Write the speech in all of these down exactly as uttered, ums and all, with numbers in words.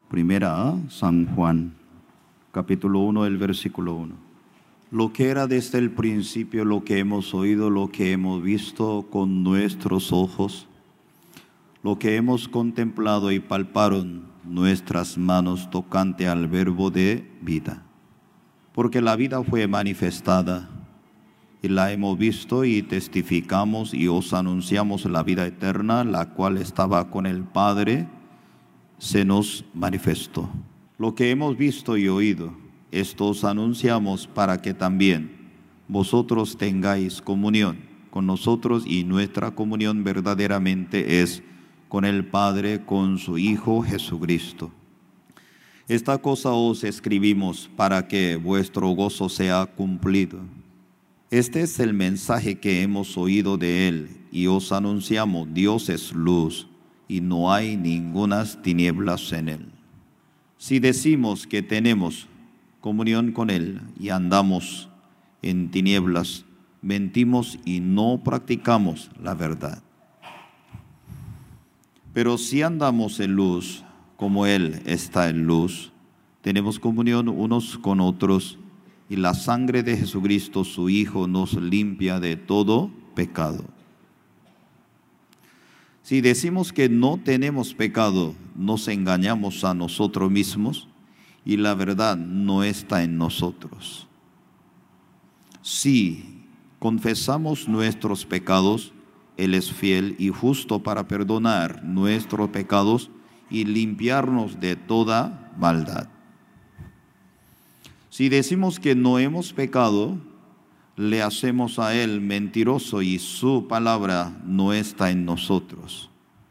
Primera a San Juan, capítulo uno, el versículo uno. Lo que era desde el principio, lo que hemos oído, lo que hemos visto con nuestros ojos, lo que hemos contemplado y palparon nuestras manos tocante al verbo de vida. Porque la vida fue manifestada y la hemos visto y testificamos y os anunciamos la vida eterna, la cual estaba con el Padre, se nos manifestó. Lo que hemos visto y oído, esto os anunciamos para que también vosotros tengáis comunión con nosotros, y nuestra comunión verdaderamente es con el Padre, con su Hijo Jesucristo. Esta cosa os escribimos para que vuestro gozo sea cumplido. Este es el mensaje que hemos oído de Él y os anunciamos: Dios es luz y no hay ningunas tinieblas en Él. Si decimos que tenemos comunión con Él y andamos en tinieblas, mentimos y no practicamos la verdad. Pero si andamos en luz, como Él está en luz, tenemos comunión unos con otros, y la sangre de Jesucristo, su Hijo, nos limpia de todo pecado. Si decimos que no tenemos pecado, nos engañamos a nosotros mismos y la verdad no está en nosotros. Si confesamos nuestros pecados, Él es fiel y justo para perdonar nuestros pecados y limpiarnos de toda maldad. Si decimos que no hemos pecado, le hacemos a Él mentiroso y su palabra no está en nosotros.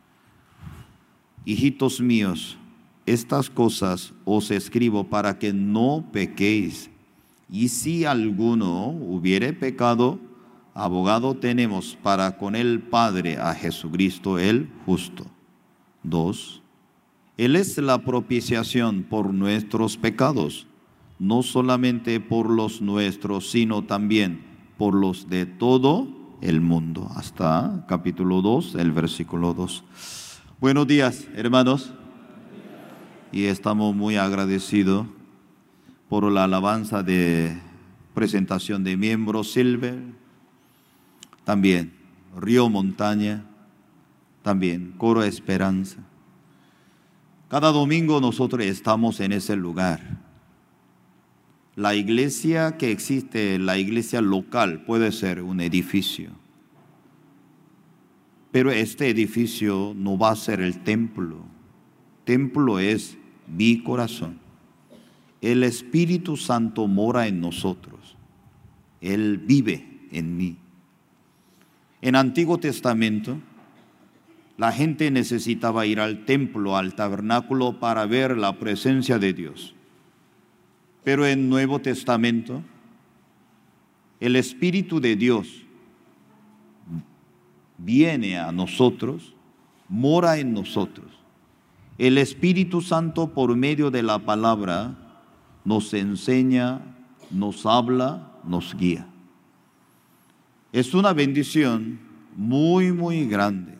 Hijitos míos, estas cosas os escribo para que no pequéis. Y si alguno hubiere pecado, abogado tenemos para con el Padre, a Jesucristo el justo. Dos. Él es la propiciación por nuestros pecados, no solamente por los nuestros, sino también por los de todo el mundo. Hasta capítulo dos, el versículo dos. Buenos días, hermanos. Y estamos muy agradecidos por la alabanza de presentación de miembros Silver, también Río Montaña, también Coro Esperanza. Cada domingo nosotros estamos en ese lugar. La iglesia que existe, la iglesia local, puede ser un edificio. Pero este edificio no va a ser el templo. Templo es mi corazón. El Espíritu Santo mora en nosotros. Él vive en mí. En Antiguo Testamento, la gente necesitaba ir al templo, al tabernáculo, para ver la presencia de Dios. Pero en Nuevo Testamento, el Espíritu de Dios viene a nosotros, mora en nosotros. El Espíritu Santo, por medio de la palabra, nos enseña, nos habla, nos guía. Es una bendición muy, muy grande.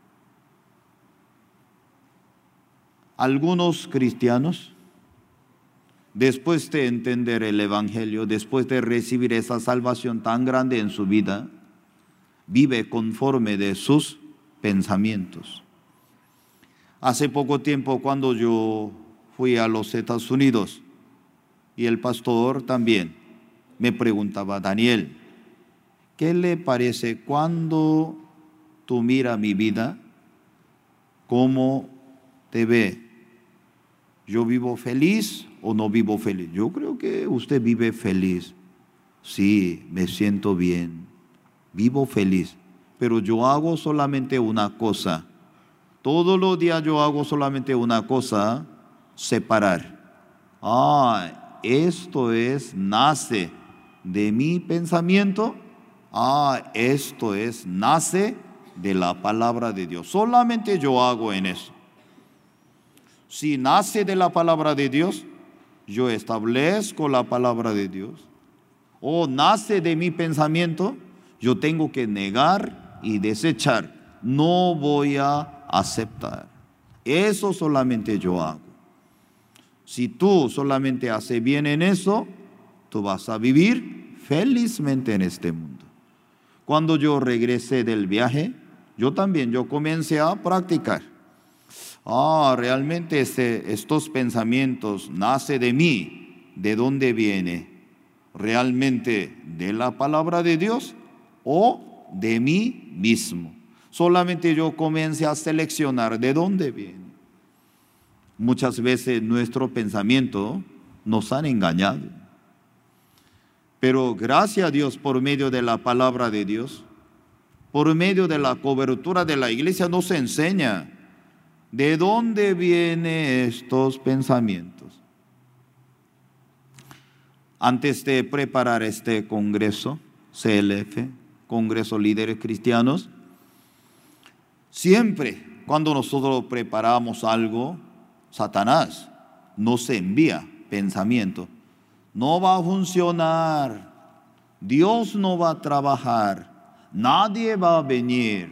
Algunos cristianos, después de entender el Evangelio, después de recibir esa salvación tan grande en su vida, vive conforme de sus pensamientos. Hace poco tiempo, cuando yo fui a los Estados Unidos, y el pastor también me preguntaba: Daniel, ¿qué le parece cuando tú miras mi vida? ¿Cómo te ve? ¿Yo vivo feliz o no vivo feliz? Yo creo que usted vive feliz. Sí, me siento bien, vivo feliz, pero yo hago solamente una cosa. Todos los días yo hago solamente una cosa: separar. Ah, esto es, nace de mi pensamiento. Ah, esto es, nace de la palabra de Dios. Solamente yo hago en eso. Si nace de la palabra de Dios, yo establezco la palabra de Dios. O nace de mi pensamiento, yo tengo que negar y desechar. No voy a aceptar. Eso solamente yo hago. Si tú solamente haces bien en eso, tú vas a vivir felizmente en este mundo. Cuando yo regresé del viaje, yo también, yo comencé a practicar. Ah, realmente este, estos pensamientos nacen de mí. ¿De dónde viene? ¿Realmente de la palabra de Dios o de mí mismo? Solamente yo comencé a seleccionar de dónde viene. Muchas veces nuestro pensamiento nos han engañado. Pero gracias a Dios, por medio de la palabra de Dios, por medio de la cobertura de la iglesia, nos enseña de dónde vienen estos pensamientos. Antes de preparar este congreso, C L F, Congreso Líderes Cristianos, siempre cuando nosotros preparamos algo, Satanás nos envía pensamiento. No va a funcionar, Dios no va a trabajar, nadie va a venir.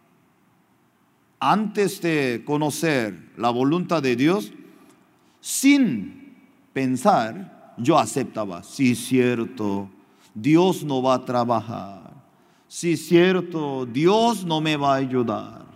Antes de conocer la voluntad de Dios, sin pensar, yo aceptaba, sí, cierto, Dios no va a trabajar, sí, cierto, Dios no me va a ayudar.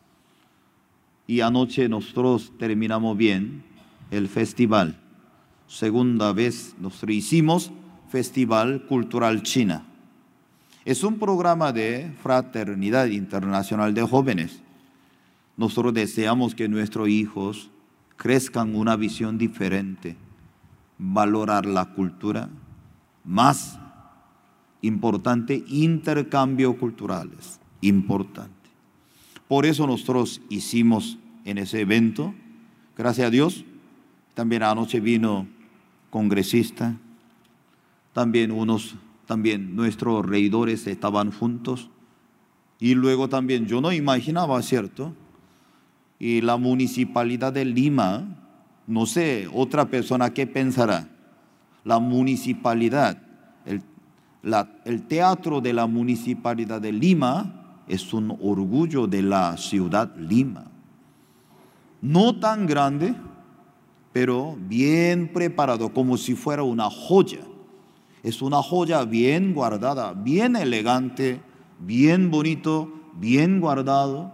Y anoche nosotros terminamos bien el festival. Segunda vez nosotros hicimos Festival Cultural China. Es un programa de fraternidad internacional de jóvenes. Nosotros deseamos que nuestros hijos crezcan una visión diferente, valorar la cultura, más importante, intercambio culturales, importante. Por eso nosotros hicimos en ese evento, gracias a Dios, también anoche vino congresista, también unos, también nuestros regidores estaban juntos, y luego también yo no imaginaba, ¿cierto? Y la municipalidad de Lima, no sé, otra persona qué pensará, la municipalidad, el, la, el teatro de la municipalidad de Lima es un orgullo de la ciudad Lima. No tan grande, pero bien preparado, como si fuera una joya. Es una joya bien guardada, bien elegante, bien bonito, bien guardado.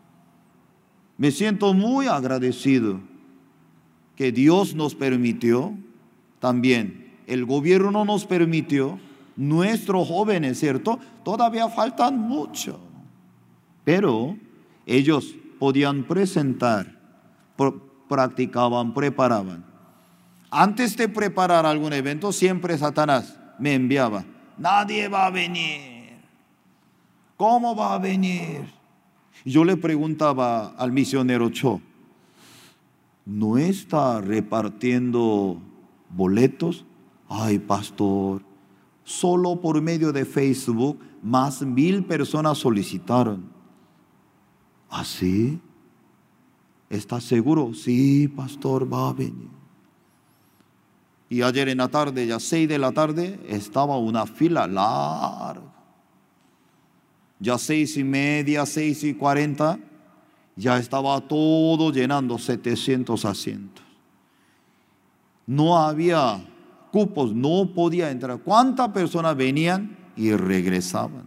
Me siento muy agradecido que Dios nos permitió, también el gobierno nos permitió, nuestros jóvenes, ¿cierto? Todavía faltan mucho, pero ellos podían presentar, practicaban, preparaban. Antes de preparar algún evento, siempre Satanás me enviaba, nadie va a venir, ¿cómo va a venir? Yo le preguntaba al misionero Cho, ¿no está repartiendo boletos? Ay, pastor, solo por medio de Facebook más mil personas solicitaron. ¿Ah, sí? ¿Estás seguro? Sí, pastor, va a venir. Y ayer en la tarde, ya seis de la tarde, estaba una fila larga. Ya seis y media, seis y cuarenta, ya estaba todo llenando setecientos asientos. No había cupos, no podía entrar. ¿Cuántas personas venían y regresaban?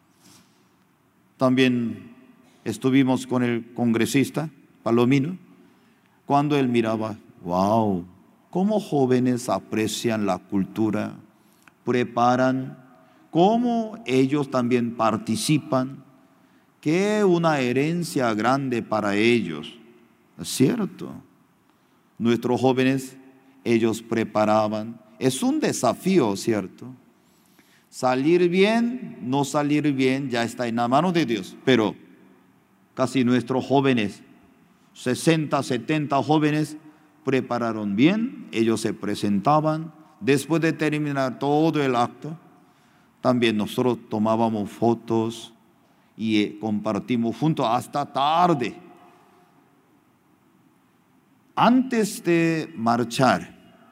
También estuvimos con el congresista Palomino, cuando él miraba, wow, cómo jóvenes aprecian la cultura, preparan, cómo ellos también participan, que una herencia grande para ellos. Es cierto, nuestros jóvenes, ellos preparaban. Es un desafío, ¿cierto? Salir bien, no salir bien, ya está en la mano de Dios. Pero casi nuestros jóvenes, sesenta, setenta jóvenes, prepararon bien, ellos se presentaban. Después de terminar todo el acto, también nosotros tomábamos fotos y compartimos juntos hasta tarde. Antes de marchar,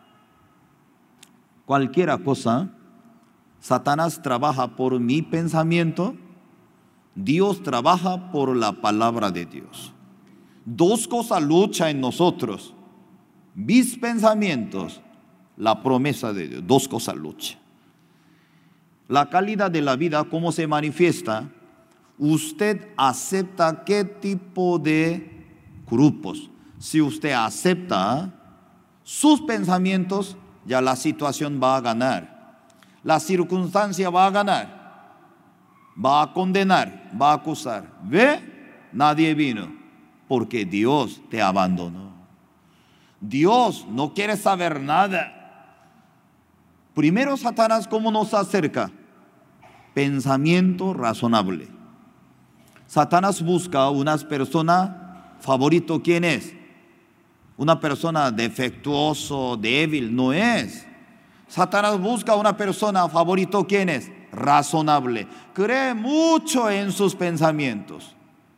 cualquier cosa, Satanás trabaja por mi pensamiento, Dios trabaja por la palabra de Dios. Dos cosas luchan en nosotros. mis pensamientos, la promesa de Dios. Dos cosas luchan. La calidad de la vida, ¿cómo se manifiesta? Usted acepta qué tipo de grupos. Si usted acepta sus pensamientos, ya la situación va a ganar. La circunstancia va a ganar. Va a condenar, va a acusar. ¿Ve? Nadie vino porque Dios te abandonó. Dios no quiere saber nada. Primero, Satanás, ¿cómo nos acerca? Pensamiento razonable. Satanás busca unas personas favorito. ¿Quién es? Una persona defectuoso, débil. No es. Satanás busca una persona favorito. ¿Quién es? Razonable. Cree mucho en sus pensamientos.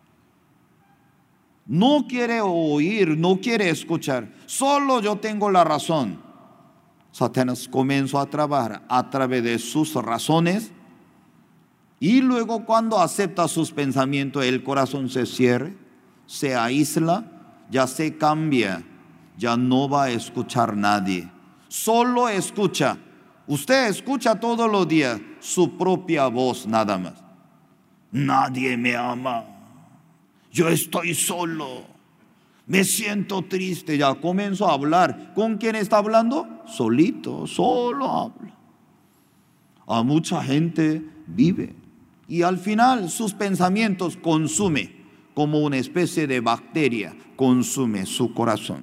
No quiere oír, no quiere escuchar. Solo yo tengo la razón. Satanás comenzó a trabajar a través de sus razones, y luego cuando acepta sus pensamientos, el corazón se cierra, se aísla, ya se cambia, ya no va a escuchar nadie. Solo escucha. Usted escucha todos los días su propia voz nada más. Nadie me ama. Yo estoy solo. Me siento triste. Ya comenzó a hablar. ¿Con quién está hablando? Solito, solo habla. A mucha gente vive. Y al final sus pensamientos consume como una especie de bacteria. Consume su corazón.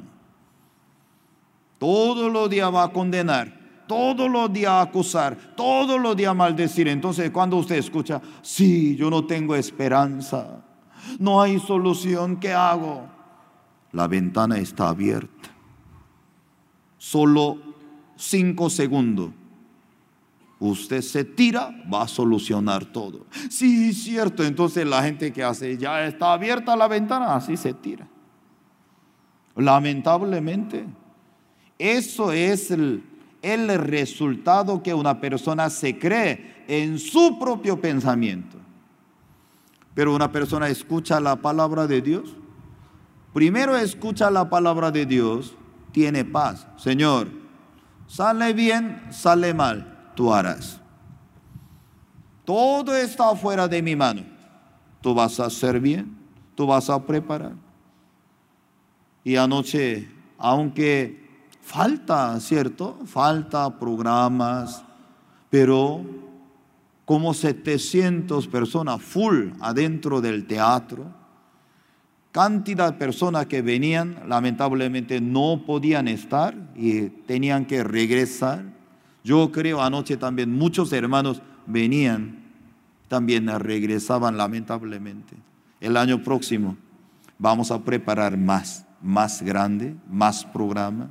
Todos los días va a condenar. Todos los días a acusar. Todos los días a maldecir. Entonces cuando usted escucha, sí, yo no tengo esperanza. No hay solución. ¿Qué hago? La ventana está abierta. Solo cinco segundos. Usted se tira, va a solucionar todo. Sí, cierto. Entonces la gente que hace, ya está abierta la ventana, así se tira. Lamentablemente, eso es el, el resultado que una persona se cree en su propio pensamiento. Pero una persona escucha la palabra de Dios. Primero escucha la palabra de Dios, tiene paz. Señor, sale bien, sale mal, tú harás. Todo está fuera de mi mano. Tú vas a hacer bien, tú vas a preparar. Y anoche, aunque falta, ¿cierto? Falta programas, pero como setecientas personas full adentro del teatro. Cantidad de personas que venían, lamentablemente no podían estar y tenían que regresar. Yo creo anoche también muchos hermanos venían, también regresaban lamentablemente. El año próximo vamos a preparar más, más grande, más programa.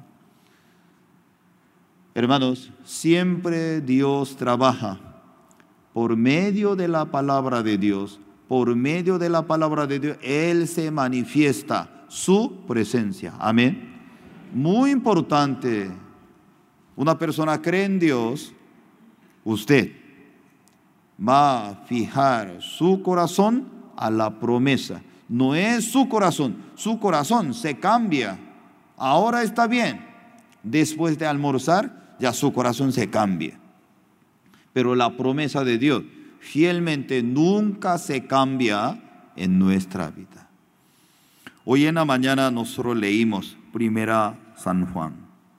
Hermanos, siempre Dios trabaja por medio de la palabra de Dios. Por medio de la palabra de Dios, Él se manifiesta su presencia. Amén. Muy importante. Una persona cree en Dios, usted va a fijar su corazón a la promesa. No es su corazón, su corazón se cambia. Ahora está bien. Después de almorzar, ya su corazón se cambia. Pero la promesa de Dios fielmente nunca se cambia en nuestra vida. Hoy en la mañana nosotros leímos Primera San Juan.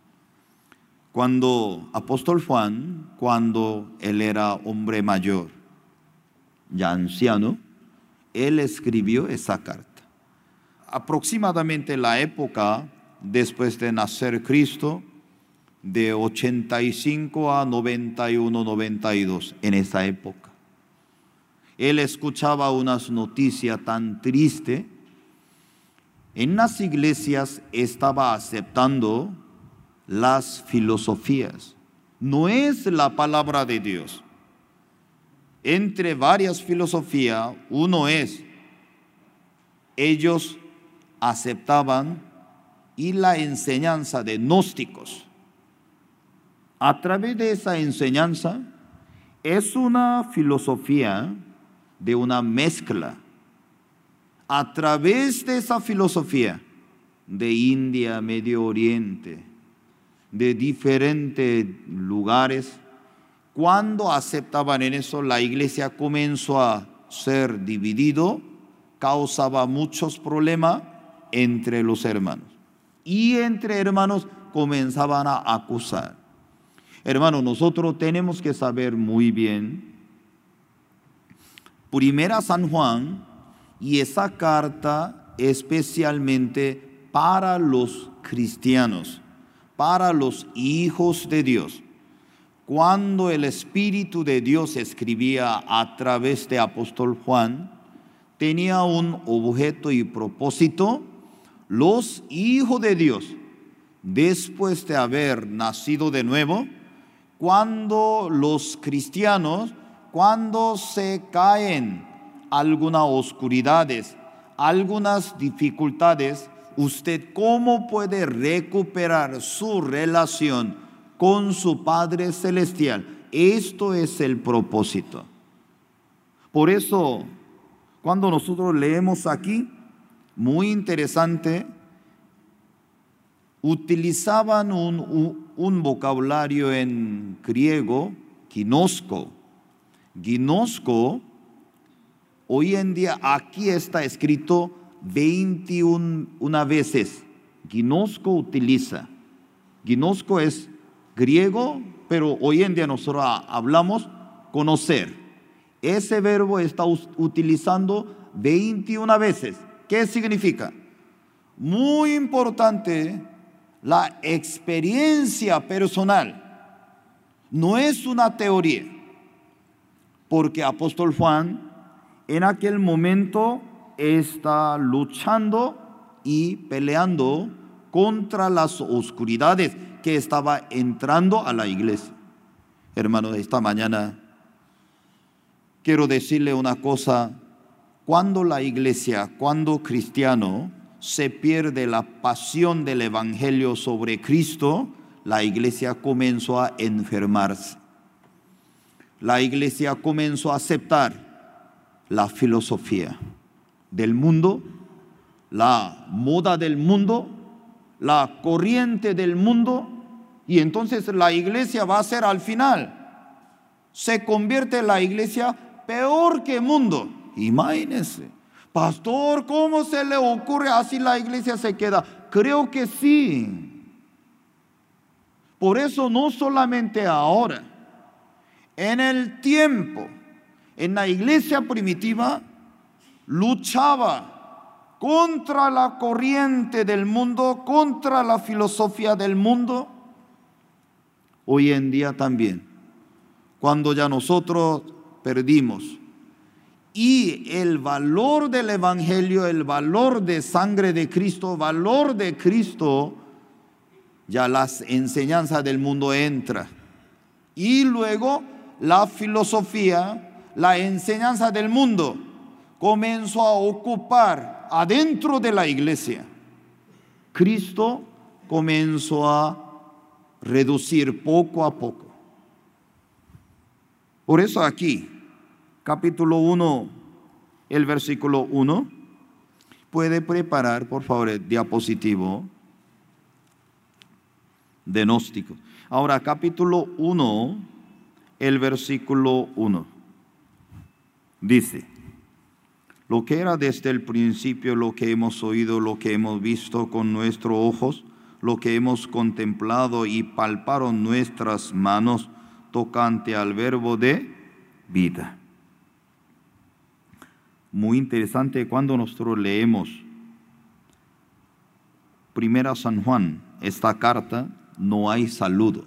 Cuando apóstol Juan, cuando él era hombre mayor, ya anciano, él escribió esa carta. Aproximadamente la época después de nacer Cristo, de ochenta y cinco a noventa y uno, noventa y dos, en esa época. Él escuchaba unas noticias tan tristes. En las iglesias estaba aceptando las filosofías. No es la palabra de Dios. Entre varias filosofías, uno es, ellos aceptaban y la enseñanza de gnósticos. A través de esa enseñanza, es una filosofía de una mezcla. A través de esa filosofía, de India, Medio Oriente, de diferentes lugares. Cuando aceptaban en eso, la iglesia comenzó a ser dividido, causaba muchos problemas entre los hermanos. Y entre hermanos comenzaban a acusar. Hermanos, nosotros tenemos que saber muy bien, Primera San Juan, y esa carta especialmente para los cristianos, para los hijos de Dios. Cuando el Espíritu de Dios escribía a través de apóstol Juan, tenía un objeto y propósito. Los hijos de Dios, después de haber nacido de nuevo, cuando los cristianos, cuando se caen algunas oscuridades, algunas dificultades, usted cómo puede recuperar su relación con su Padre Celestial. Esto es el propósito. Por eso, cuando nosotros leemos aquí, muy interesante, utilizaban un, un, un vocabulario en griego, ginosko. Ginosko, hoy en día aquí está escrito veintiuna veces. Ginosko utiliza. Ginosko es griego, pero hoy en día nosotros hablamos conocer. Ese verbo está utilizando veintiuna veces. ¿Qué significa? Muy importante, la experiencia personal. No es una teoría. Porque apóstol Juan en aquel momento está luchando y peleando contra las oscuridades que estaba entrando a la iglesia. Hermano, esta mañana quiero decirle una cosa. Cuando la iglesia, cuando cristiano se pierde la pasión del evangelio sobre Cristo, la iglesia comenzó a enfermarse. La iglesia comenzó a aceptar la filosofía del mundo, la moda del mundo, la corriente del mundo, y entonces la iglesia va a ser al final, se convierte en la iglesia peor que el mundo. Imagínense, pastor, ¿cómo se le ocurre así la iglesia se queda? Creo que sí. Por eso no solamente ahora, en el tiempo, en la iglesia primitiva, luchaba contra la corriente del mundo, contra la filosofía del mundo. Hoy en día también, cuando ya nosotros perdimos y el valor del evangelio, el valor de sangre de Cristo, valor de Cristo, ya las enseñanzas del mundo entra. Y luego la filosofía, la enseñanza del mundo comenzó a ocupar adentro de la iglesia. Cristo comenzó a reducir poco a poco. Por eso aquí, capítulo uno, el versículo uno, puede preparar por favor el diapositivo de gnóstico. Ahora capítulo uno, el versículo uno, dice: lo que era desde el principio, lo que hemos oído, lo que hemos visto con nuestros ojos, lo que hemos contemplado y palparon nuestras manos tocante al verbo de vida. Muy interesante cuando nosotros leemos Primera San Juan, esta carta, no hay saludo.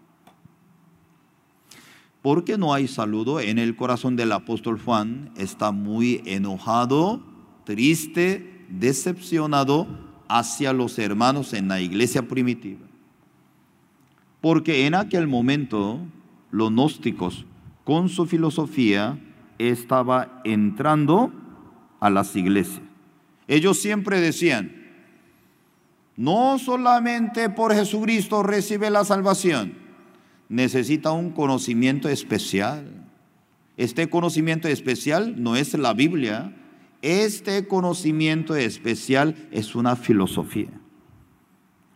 ¿Por qué no hay saludo? En el corazón del apóstol Juan está muy enojado, triste, decepcionado hacia los hermanos en la iglesia primitiva. Porque en aquel momento los gnósticos con su filosofía estaba entrando a las iglesias. Ellos siempre decían: no solamente por Jesucristo recibe la salvación, necesita un conocimiento especial. Este conocimiento especial no es la Biblia, este conocimiento especial es una filosofía.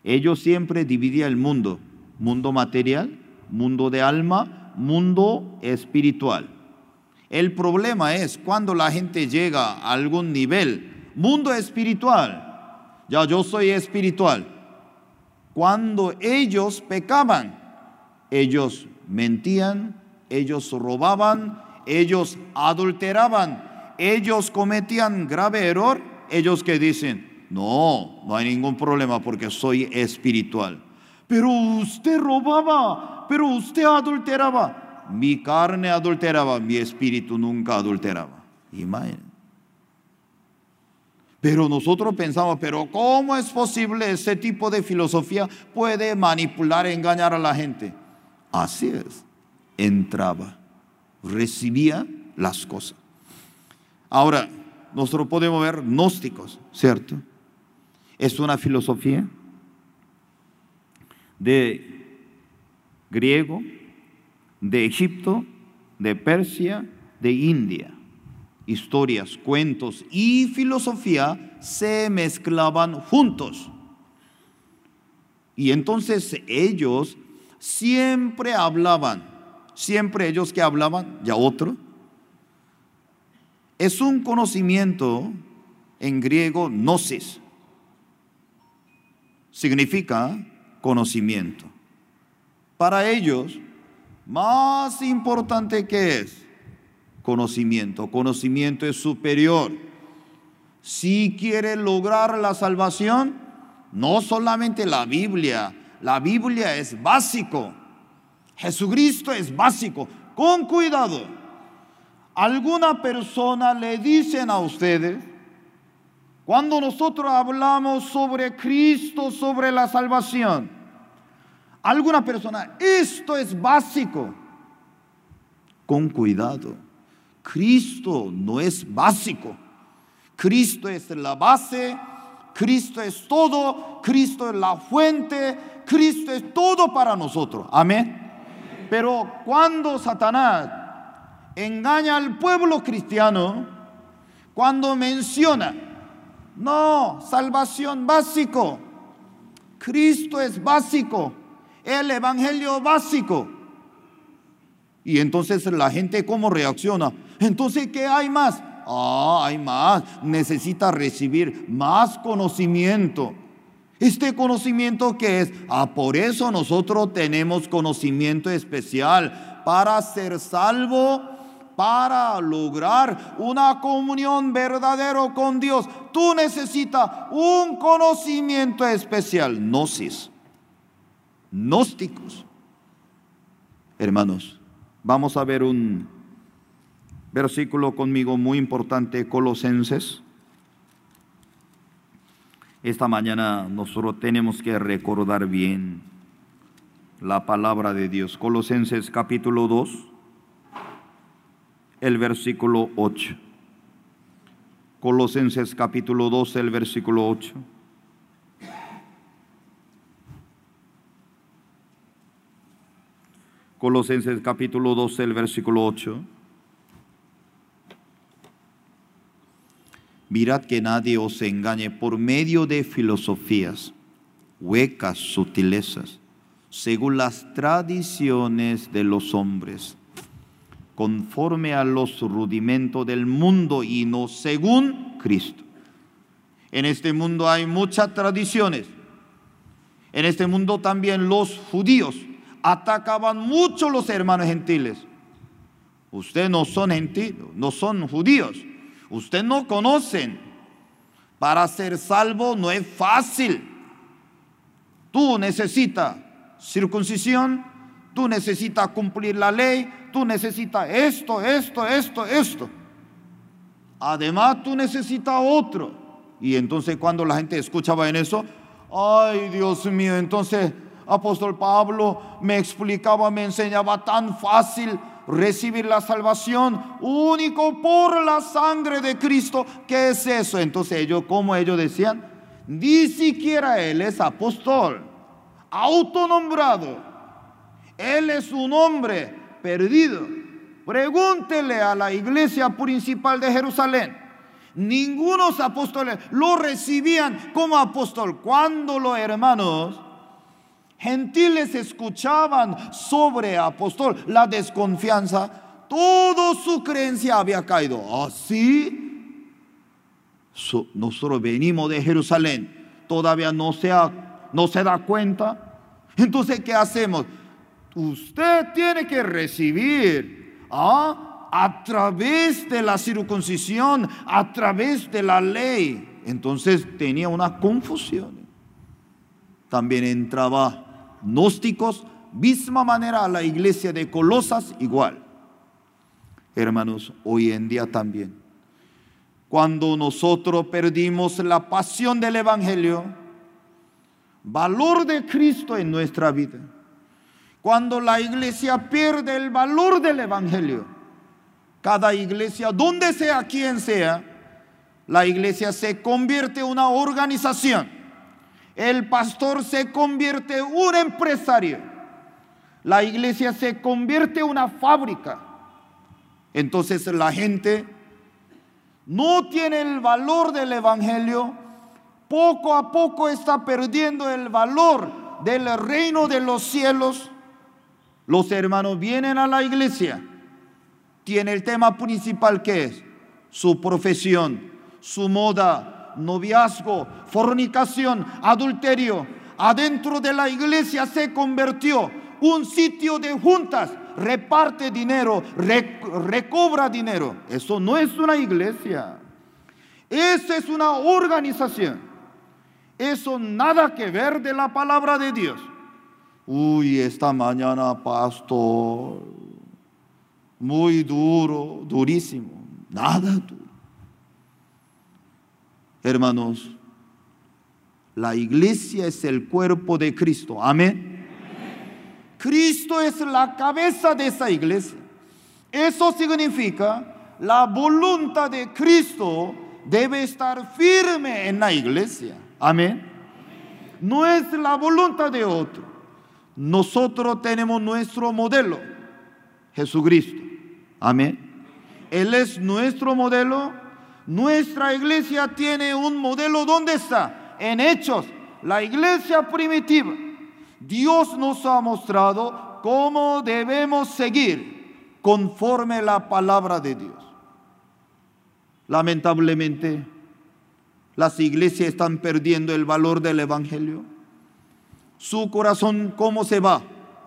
Ellos siempre dividían el mundo, mundo material, mundo de alma, mundo espiritual. El problema es cuando la gente llega a algún nivel, mundo espiritual, ya yo soy espiritual. Cuando ellos pecaban, ellos mentían, ellos robaban, ellos adulteraban, ellos cometían grave error, ellos que dicen, no, no hay ningún problema porque soy espiritual. Pero usted robaba, pero usted adulteraba. Mi carne adulteraba, mi espíritu nunca adulteraba. Imagínense. Pero nosotros pensamos, pero ¿cómo es posible ese tipo de filosofía puede manipular, engañar a la gente? Así es, entraba, recibía las cosas. Ahora, nosotros podemos ver gnósticos, ¿cierto? Es una filosofía de griego, de Egipto, de Persia, de India. Historias, cuentos y filosofía se mezclaban juntos. Y entonces ellos siempre hablaban, siempre ellos que hablaban, ya otro. Es un conocimiento en griego, gnosis. Significa conocimiento. Para ellos, más importante que es conocimiento. Conocimiento es superior. Si quiere lograr la salvación, no solamente la Biblia. La Biblia es básico. Jesucristo es básico. Con cuidado. Alguna persona le dicen a ustedes, cuando nosotros hablamos sobre Cristo, sobre la salvación, alguna persona, esto es básico. Con cuidado. Cristo no es básico. Cristo es la base, Cristo es todo, Cristo es la fuente, Cristo es todo para nosotros. Amén. Pero cuando Satanás engaña al pueblo cristiano, cuando menciona, no, salvación básico, Cristo es básico, el evangelio básico. Y entonces la gente ¿cómo reacciona? Entonces, ¿qué hay más? Ah, hay más. Necesita recibir más conocimiento. ¿Este conocimiento qué es? Ah, por eso nosotros tenemos conocimiento especial para ser salvo, para lograr una comunión verdadera con Dios. Tú necesitas un conocimiento especial. Gnosis. Gnósticos. Hermanos, vamos a ver un versículo conmigo muy importante, Colosenses. Esta mañana nosotros tenemos que recordar bien la palabra de Dios. Colosenses capítulo dos, el versículo ocho. Colosenses capítulo dos, el versículo ocho. Colosenses capítulo dos, el versículo ocho. Mirad que nadie os engañe por medio de filosofías, huecas sutilezas, según las tradiciones de los hombres, conforme a los rudimentos del mundo y no según Cristo. En este mundo hay muchas tradiciones. En este mundo también los judíos atacaban mucho a los hermanos gentiles. Ustedes no son gentiles, no son judíos. Ustedes no conocen. Para ser salvo no es fácil. Tú necesitas circuncisión, tú necesitas cumplir la ley, tú necesitas esto, esto, esto, esto. Además tú necesitas otro. Y entonces cuando la gente escuchaba en eso, ay Dios mío, entonces apóstol Pablo me explicaba, me enseñaba tan fácil recibir la salvación único por la sangre de Cristo. ¿Qué es eso? Entonces ellos, como ellos decían, ni siquiera él es apóstol, autonombrado. Él es un hombre perdido. Pregúntele a la iglesia principal de Jerusalén. Ningunos apóstoles lo recibían como apóstol. Cuando los hermanos gentiles escuchaban sobre apóstol, la desconfianza, toda su creencia había caído. Así, so, nosotros venimos de Jerusalén, todavía no se, ha, no se da cuenta. Entonces, ¿qué hacemos? Usted tiene que recibir ¿ah? a través de la circuncisión, a través de la ley. Entonces tenía una confusión. También entraba gnósticos, misma manera a la iglesia de Colosas, igual. Hermanos, hoy en día también, cuando nosotros perdimos la pasión del evangelio, valor de Cristo en nuestra vida, cuando la iglesia pierde el valor del evangelio, cada iglesia, donde sea, quien sea, la iglesia se convierte en una organización. El pastor se convierte en un empresario. La iglesia se convierte en una fábrica. Entonces la gente no tiene el valor del evangelio. Poco a poco está perdiendo el valor del reino de los cielos. Los hermanos vienen a la iglesia. Tiene el tema principal que es su profesión, su moda, noviazgo, fornicación, adulterio. Adentro de la iglesia se convirtió un sitio de juntas, reparte dinero, rec recobra dinero. Eso no es una iglesia, eso es una organización. Eso nada que ver de la palabra de Dios. Uy, esta mañana, pastor, muy duro, durísimo, nada duro. Hermanos, la iglesia es el cuerpo de Cristo. Amén. Amén. Cristo es la cabeza de esa iglesia. Eso significa la voluntad de Cristo debe estar firme en la iglesia. Amén. Amén. No es la voluntad de otro. Nosotros tenemos nuestro modelo, Jesucristo. Amén. Él es nuestro modelo. Nuestra iglesia tiene un modelo. ¿Dónde está? En Hechos, la iglesia primitiva. Dios nos ha mostrado cómo debemos seguir conforme la palabra de Dios. Lamentablemente, las iglesias están perdiendo el valor del evangelio. Su corazón, ¿cómo se va?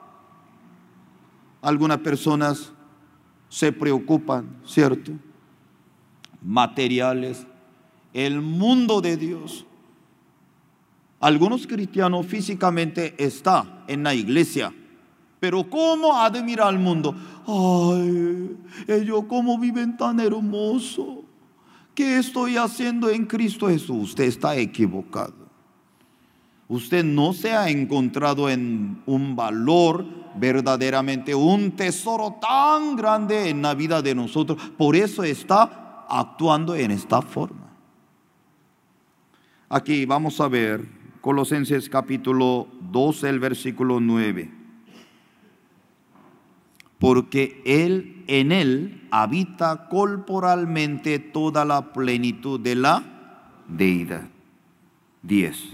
Algunas personas se preocupan, ¿cierto? Materiales, el mundo de Dios. Algunos cristianos físicamente están en la iglesia, pero ¿cómo admira al mundo? Ay, ellos cómo viven tan hermoso. ¿Qué estoy haciendo en Cristo Jesús? Usted está equivocado. Usted no se ha encontrado en un valor verdaderamente, un tesoro tan grande en la vida de nosotros. Por eso está actuando en esta forma. Aquí vamos a ver Colosenses capítulo dos, el versículo nueve. Porque él, en él habita corporalmente toda la plenitud de la deidad. diez.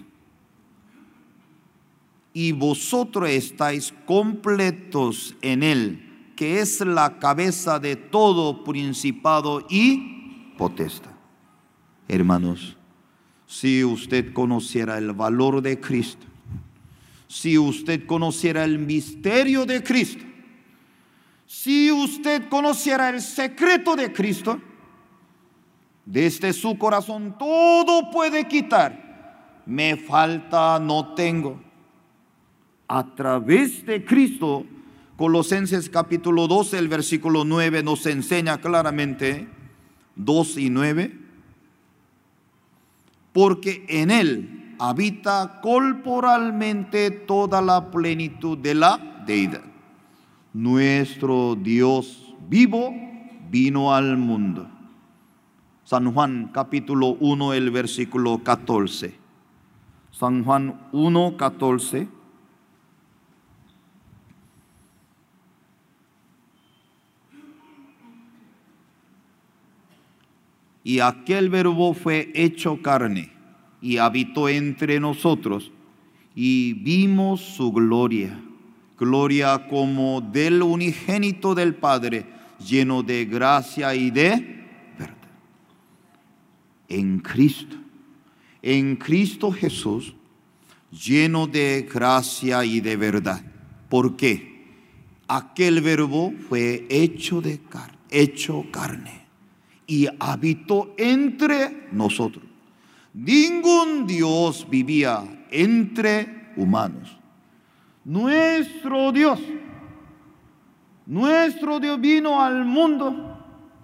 Y vosotros estáis completos en él, que es la cabeza de todo principado y potestad. Hermanos, si usted conociera el valor de Cristo, si usted conociera el misterio de Cristo, si usted conociera el secreto de Cristo, desde su corazón todo puede quitar. Me falta, no tengo. A través de Cristo, Colosenses capítulo doce, el versículo nueve nos enseña claramente, dos y nueve, porque en él habita corporalmente toda la plenitud de la deidad. Nuestro Dios vivo vino al mundo. San Juan capítulo uno, el versículo catorce. San Juan uno, catorce. Y aquel verbo fue hecho carne y habitó entre nosotros y vimos su gloria, gloria como del unigénito del Padre, lleno de gracia y de verdad. En Cristo, en Cristo Jesús, lleno de gracia y de verdad. ¿Por qué? Aquel verbo fue hecho de carne, hecho carne y habitó entre nosotros. Ningún Dios vivía entre humanos. Nuestro Dios, nuestro Dios vino al mundo.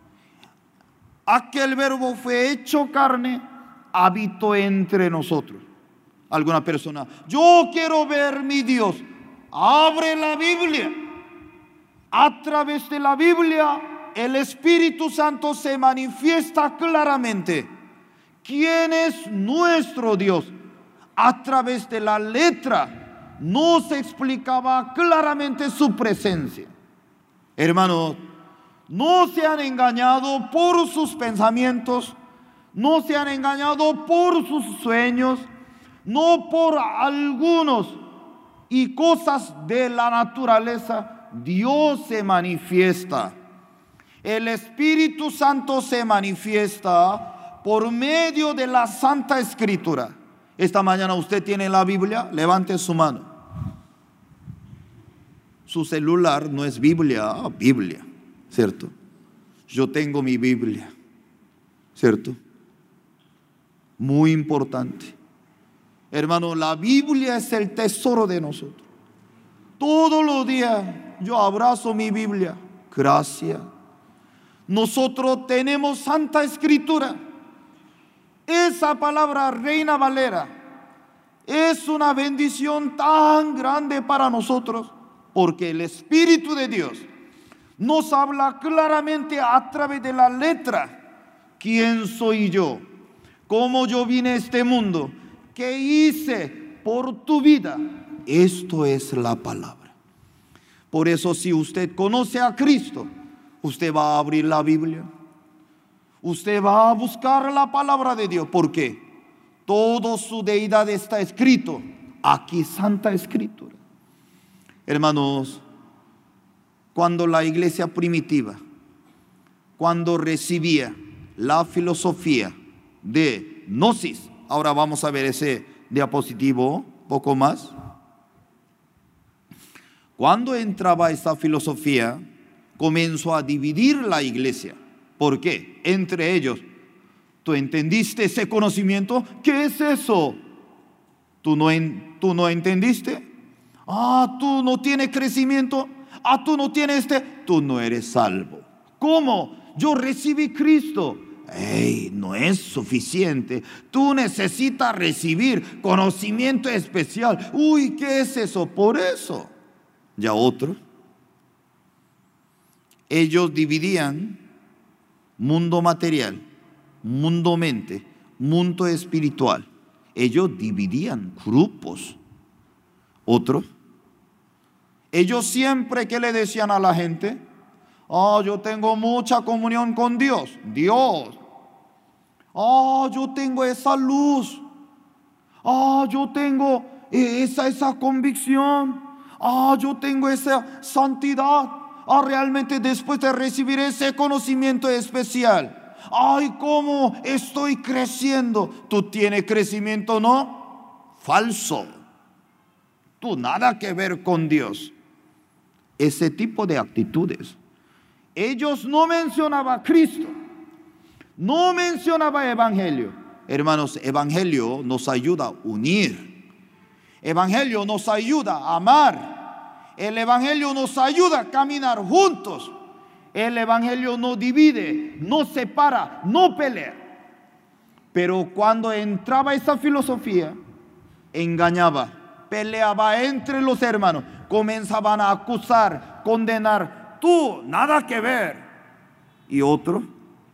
Aquel verbo fue hecho carne, habitó entre nosotros. Alguna persona, yo quiero ver mi Dios. Abre la Biblia. A través de la Biblia, el Espíritu Santo se manifiesta claramente. ¿Quién es nuestro Dios? A través de la letra no se explicaba claramente su presencia. Hermanos, no se han engañado por sus pensamientos, no se han engañado por sus sueños, no por algunos y cosas de la naturaleza. Dios se manifiesta. El Espíritu Santo se manifiesta por medio de la Santa Escritura. Esta mañana usted tiene la Biblia, levante su mano. Su celular no es Biblia, Biblia, ¿cierto? Yo tengo mi Biblia, ¿cierto? Muy importante. Hermano, la Biblia es el tesoro de nosotros. Todos los días yo abrazo mi Biblia. Gracias. Nosotros tenemos Santa Escritura. Esa palabra Reina Valera es una bendición tan grande para nosotros, porque el Espíritu de Dios nos habla claramente a través de la letra. ¿Quién soy yo? ¿Cómo yo vine a este mundo? ¿Qué hice por tu vida? Esto es la palabra. Por eso, si usted conoce a Cristo, usted va a abrir la Biblia. Usted va a buscar la palabra de Dios. ¿Por qué? Todo su deidad está escrito aquí, Santa Escritura. Hermanos, cuando la iglesia primitiva, cuando recibía la filosofía de Gnosis, ahora vamos a ver ese diapositivo poco más. Cuando entraba esa filosofía, comenzó a dividir la iglesia. ¿Por qué? Entre ellos, ¿tú entendiste ese conocimiento? ¿Qué es eso? ¿Tú no, en, tú no entendiste? Ah, tú no tienes crecimiento. Ah, tú no tienes este. Tú no eres salvo. ¿Cómo? Yo recibí Cristo. Ey, no es suficiente. Tú necesitas recibir conocimiento especial. Uy, ¿qué es eso? Por eso. Ya otro. Ellos dividían mundo material, mundo mente, mundo espiritual. Ellos dividían grupos. Otro. Ellos siempre, ¿qué le decían a la gente? Ah, oh, yo tengo mucha comunión con Dios. Dios. Ah, oh, yo tengo esa luz. Ah, oh, yo tengo esa, esa convicción. Ah, oh, yo tengo esa santidad. Ah, realmente después de recibir ese conocimiento especial, ay, cómo estoy creciendo. ¿Tú tienes crecimiento? No, falso. Tú nada que ver con Dios. Ese tipo de actitudes. Ellos no mencionaban a Cristo, no mencionaban evangelio. Hermanos, evangelio nos ayuda a unir. Evangelio nos ayuda a amar. El evangelio nos ayuda a caminar juntos. El evangelio no divide, no separa, no pelea. Pero cuando entraba esa filosofía, engañaba, peleaba entre los hermanos, comenzaban a acusar, condenar. Tú, nada que ver. Y otro,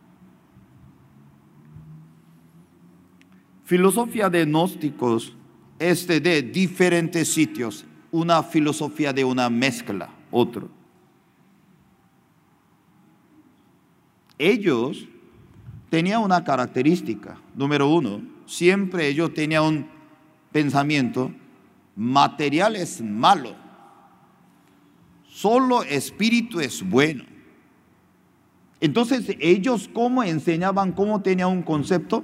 filosofía de gnósticos, este de diferentes sitios. Una filosofía de una mezcla, otro. Ellos tenía una característica. Número uno, siempre ellos tenían un pensamiento: material es malo, solo espíritu es bueno. Entonces ellos, ¿cómo enseñaban? ¿Cómo tenían un concepto?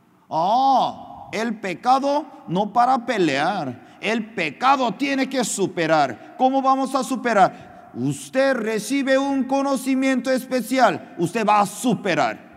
Ah, el pecado no para pelear, el pecado tiene que superar. ¿Cómo vamos a superar? Usted recibe un conocimiento especial, usted va a superar.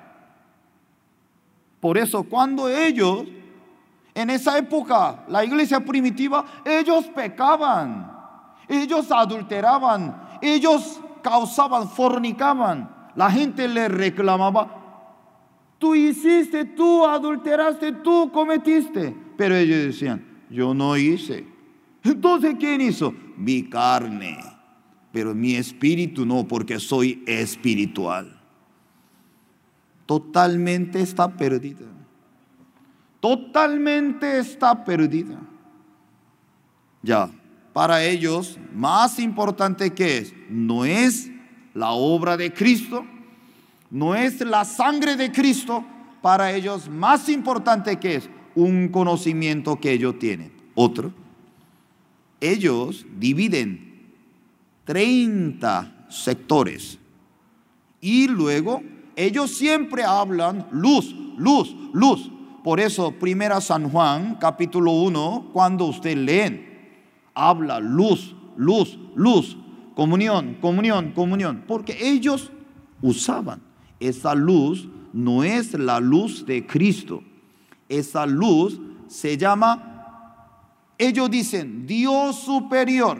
Por eso cuando ellos, en esa época, la iglesia primitiva, ellos pecaban, ellos adulteraban, ellos causaban, fornicaban. La gente le reclamaba: tú hiciste, tú adulteraste, tú cometiste. Pero ellos decían: yo no hice. Entonces, ¿quién hizo? Mi carne, pero mi espíritu no, porque soy espiritual. Totalmente está perdida. Totalmente está perdida. Ya, para ellos, más importante que es, no es la obra de Cristo, no es la sangre de Cristo. Para ellos, más importante que es un conocimiento que ellos tienen. Otro, ellos dividen treinta sectores y luego ellos siempre hablan luz, luz, luz. Por eso, primera San Juan, capítulo uno, cuando usted lee, habla luz, luz, luz, comunión, comunión, comunión. Porque ellos usaban esa luz, no es la luz de Cristo. Esa luz se llama, ellos dicen, Dios superior.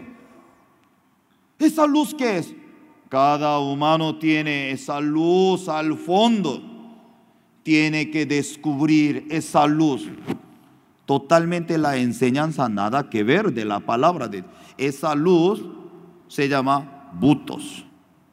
¿Esa luz qué es? Cada humano tiene esa luz al fondo. Tiene que descubrir esa luz. Totalmente la enseñanza nada que ver de la palabra de Dios. Esa luz se llama butos.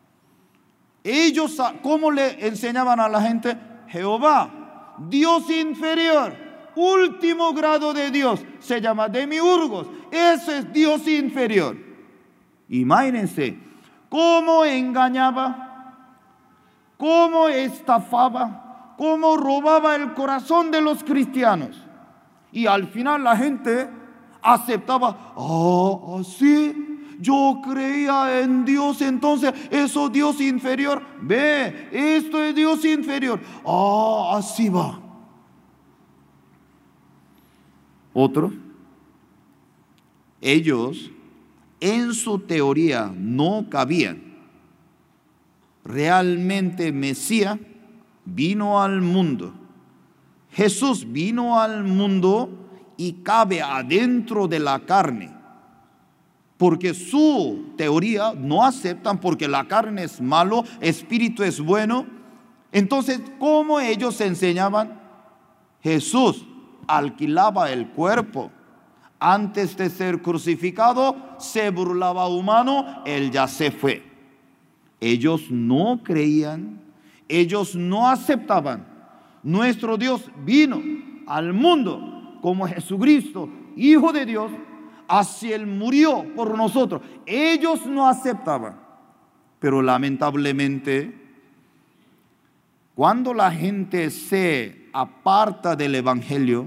Ellos, ¿cómo le enseñaban a la gente? Jehová, Dios inferior, último grado de Dios, se llama demiurgos. Ese es Dios inferior. Imagínense cómo engañaba, cómo estafaba, cómo robaba el corazón de los cristianos. Y al final la gente aceptaba: ah, así, yo creía en Dios, entonces eso es Dios inferior. Ve, esto es Dios inferior. Ah, así va. Otro, ellos en su teoría no cabían. Realmente Mesías vino al mundo. Jesús vino al mundo y cabe adentro de la carne. Porque su teoría no aceptan, porque la carne es malo, espíritu es bueno. Entonces, ¿cómo ellos enseñaban? Jesús alquilaba el cuerpo. Antes de ser crucificado, se burlaba humano, él ya se fue. Ellos no creían, ellos no aceptaban. Nuestro Dios vino al mundo como Jesucristo, Hijo de Dios, así Él murió por nosotros. Ellos no aceptaban. Pero lamentablemente, cuando la gente se aparta del Evangelio,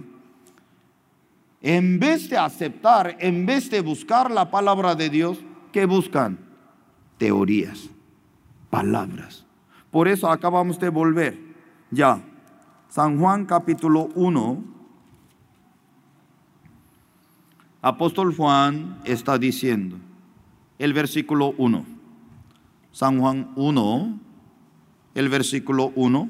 en vez de aceptar, en vez de buscar la palabra de Dios, ¿qué buscan? Teorías, palabras. Por eso acabamos de volver. Ya, San Juan capítulo uno. Apóstol Juan está diciendo, el versículo uno. San Juan uno, el versículo uno.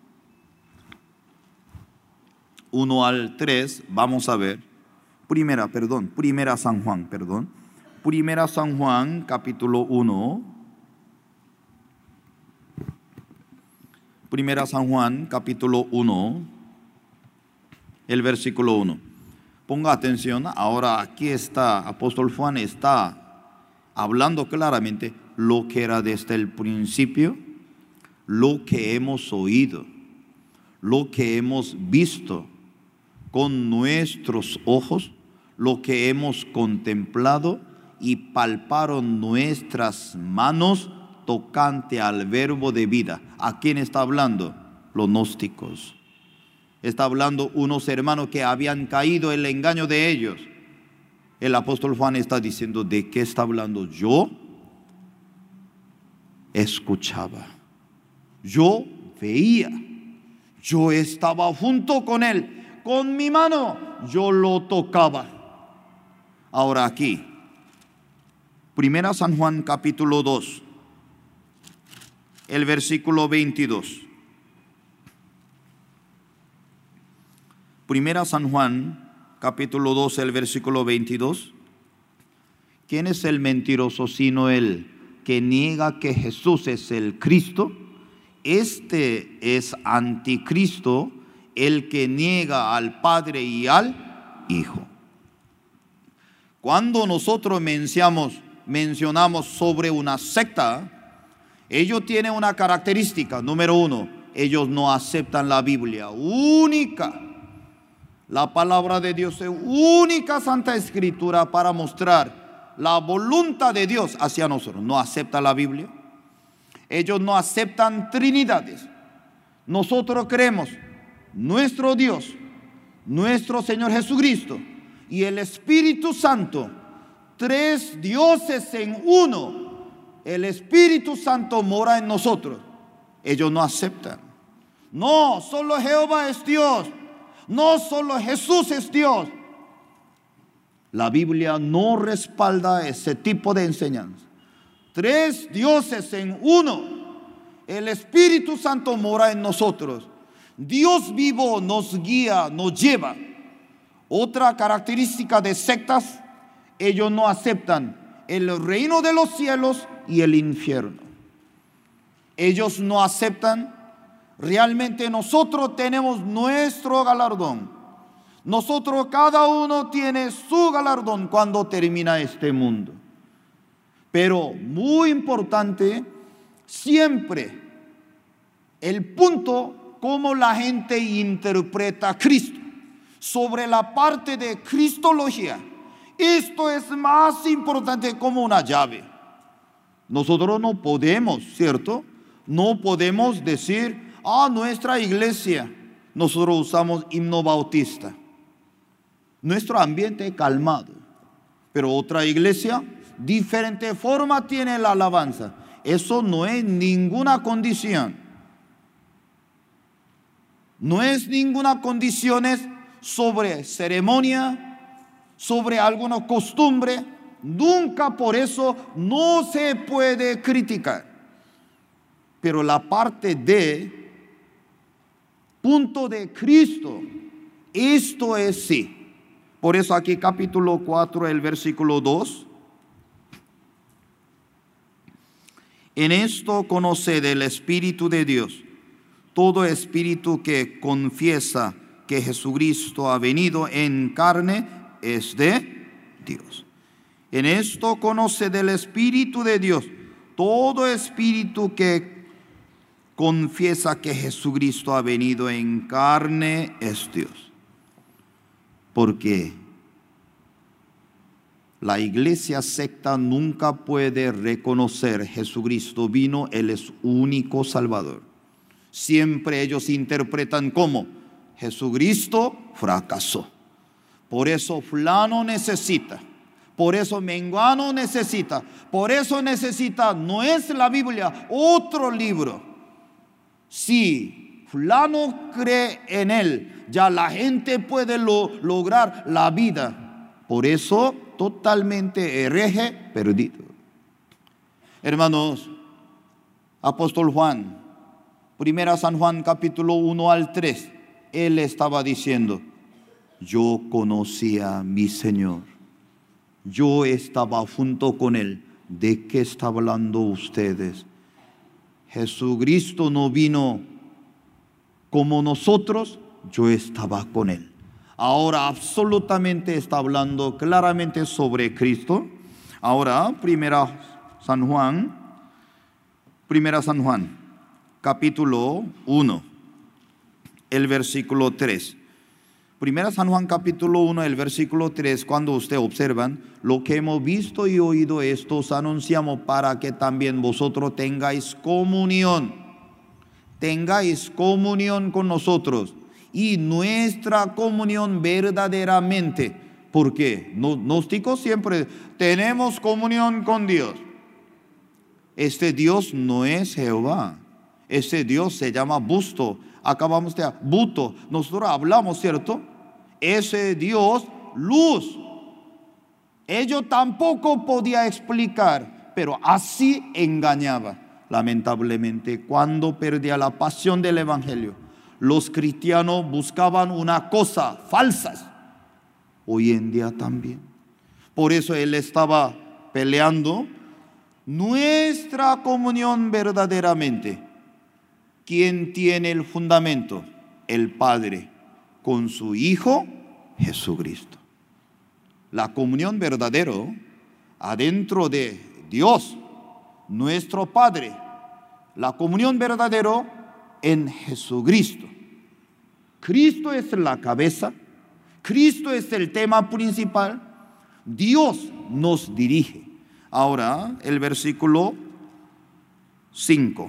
uno al tres, vamos a ver. Primera, perdón, primera San Juan, perdón. Primera San Juan, capítulo uno. Primera San Juan, capítulo uno, el versículo uno. Ponga atención, ahora aquí está, apóstol Juan está hablando claramente lo que era desde el principio, lo que hemos oído, lo que hemos visto con nuestros ojos, lo que hemos contemplado y palparon nuestras manos tocante al verbo de vida. ¿A quién está hablando? los gnósticos. Está hablando unos hermanos que habían caído en el engaño de ellos. El apóstol Juan está diciendo, ¿de qué está hablando? Yo escuchaba, yo veía, yo estaba junto con él, con mi mano yo lo tocaba. Ahora aquí, Primera San Juan capítulo dos, el versículo veintidós. Primera San Juan capítulo dos, el versículo veintidós. ¿Quién es el mentiroso sino el que niega que Jesús es el Cristo? Este es anticristo, el que niega al Padre y al Hijo. Cuando nosotros mencionamos, mencionamos sobre una secta, ellos tienen una característica. Número uno, ellos no aceptan la Biblia única. La palabra de Dios es única Santa Escritura para mostrar la voluntad de Dios hacia nosotros. No acepta la Biblia. Ellos no aceptan trinidades. Nosotros creemos nuestro Dios, nuestro Señor Jesucristo y el Espíritu Santo, tres dioses en uno. El Espíritu Santo mora en nosotros. Ellos no aceptan. No, solo Jehová es Dios. No, solo Jesús es Dios. La Biblia no respalda ese tipo de enseñanza. Tres dioses en uno. El Espíritu Santo mora en nosotros. Dios vivo nos guía, nos lleva. Otra característica de sectas, ellos no aceptan el reino de los cielos y el infierno. Ellos no aceptan. Realmente nosotros tenemos nuestro galardón. Nosotros cada uno tiene su galardón cuando termina este mundo. Pero muy importante, siempre el punto cómo la gente interpreta a Cristo. Sobre la parte de cristología, esto es más importante como una llave. Nosotros no podemos, ¿cierto? No podemos decir, ah, nuestra iglesia, nosotros usamos himno bautista. Nuestro ambiente calmado. Pero otra iglesia, diferente forma tiene la alabanza. Eso no es ninguna condición. No es ninguna condición sobre ceremonia, sobre alguna costumbre. Nunca por eso no se puede criticar. Pero la parte de punto de Cristo, esto es sí. Por eso aquí capítulo cuatro, el versículo dos. En esto conoced el Espíritu de Dios. Todo espíritu que confiesa que Jesucristo ha venido en carne es de Dios. En esto conoced el Espíritu de Dios. Todo espíritu que confiesa que Jesucristo ha venido en carne es Dios. Porque la iglesia secta nunca puede reconocer Jesucristo vino, Él es único Salvador. Siempre ellos interpretan como Jesucristo fracasó. Por eso fulano necesita. Por eso menguano necesita. Por eso necesita, no es la Biblia, otro libro. Si fulano cree en él, ya la gente puede lo, lograr la vida. Por eso totalmente hereje, perdido. Hermanos, apóstol Juan, Primera San Juan capítulo uno al tres, él estaba diciendo, yo conocía a mi Señor, yo estaba junto con él. ¿De qué está hablando ustedes? Jesucristo no vino como nosotros, yo estaba con él. Ahora absolutamente está hablando claramente sobre Cristo. Ahora, Primera San Juan, Primera San Juan, capítulo uno, el versículo tres. Primera San Juan capítulo uno, el versículo tres, cuando ustedes observan, lo que hemos visto y oído esto os anunciamos para que también vosotros tengáis comunión. tengáis comunión con nosotros y nuestra comunión verdaderamente. ¿Por qué? Gnósticos siempre tenemos comunión con Dios. Este Dios no es Jehová. Este Dios se llama Busto. Acabamos de Buto. Nosotros hablamos, ¿cierto? Ese Dios, luz. Ellos tampoco podía explicar, pero así engañaba. Lamentablemente, cuando perdía la pasión del evangelio, los cristianos buscaban una cosa falsa. Hoy en día también. Por eso él estaba peleando nuestra comunión verdaderamente. ¿Quién tiene el fundamento? El Padre con su Hijo Jesucristo. La comunión verdadera adentro de Dios, nuestro Padre. La comunión verdadera en Jesucristo. Cristo es la cabeza. Cristo es el tema principal. Dios nos dirige. Ahora el versículo cinco.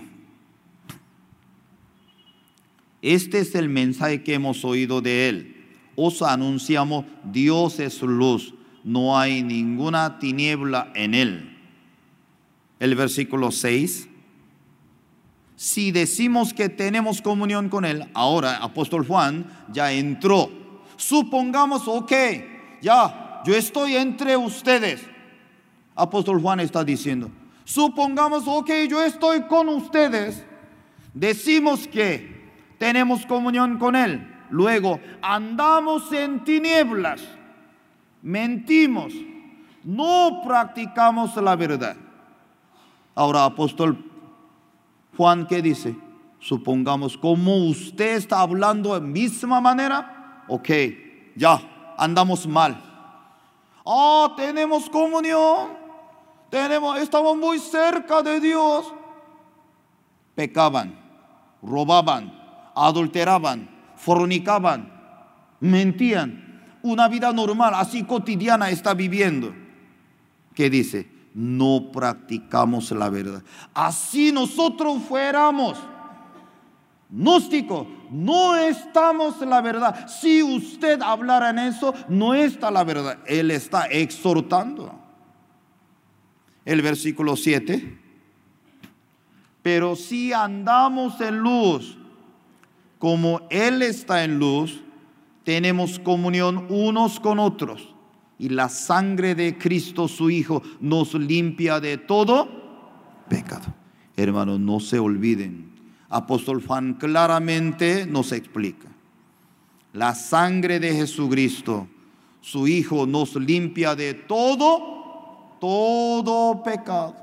Este es el mensaje que hemos oído de Él. Os anunciamos: Dios es luz, no hay ninguna tiniebla en Él. El versículo seis. Si decimos que tenemos comunión con Él, ahora apóstol Juan ya entró. Supongamos, ok, ya, yo estoy entre ustedes. Apóstol Juan está diciendo, supongamos, ok, yo estoy con ustedes. Decimos que tenemos comunión con Él. Luego andamos en tinieblas, mentimos, no practicamos la verdad. Ahora apóstol Juan, ¿qué dice? Supongamos, como usted está hablando de misma manera, ok, ya, andamos mal. Ah, oh, tenemos comunión, tenemos, estamos muy cerca de Dios. Pecaban, robaban, adulteraban, fornicaban, mentían. Una vida normal, así cotidiana está viviendo. ¿Qué dice? No practicamos la verdad. Así nosotros fuéramos gnósticos, no estamos en la verdad. Si usted hablara en eso, no está la verdad. Él está exhortando. El versículo siete. Pero si andamos en luz, como Él está en luz, tenemos comunión unos con otros. Y la sangre de Cristo su Hijo nos limpia de todo pecado. Hermanos, no se olviden. Apóstol Juan claramente nos explica. La sangre de Jesucristo, su Hijo, nos limpia de todo, todo pecado.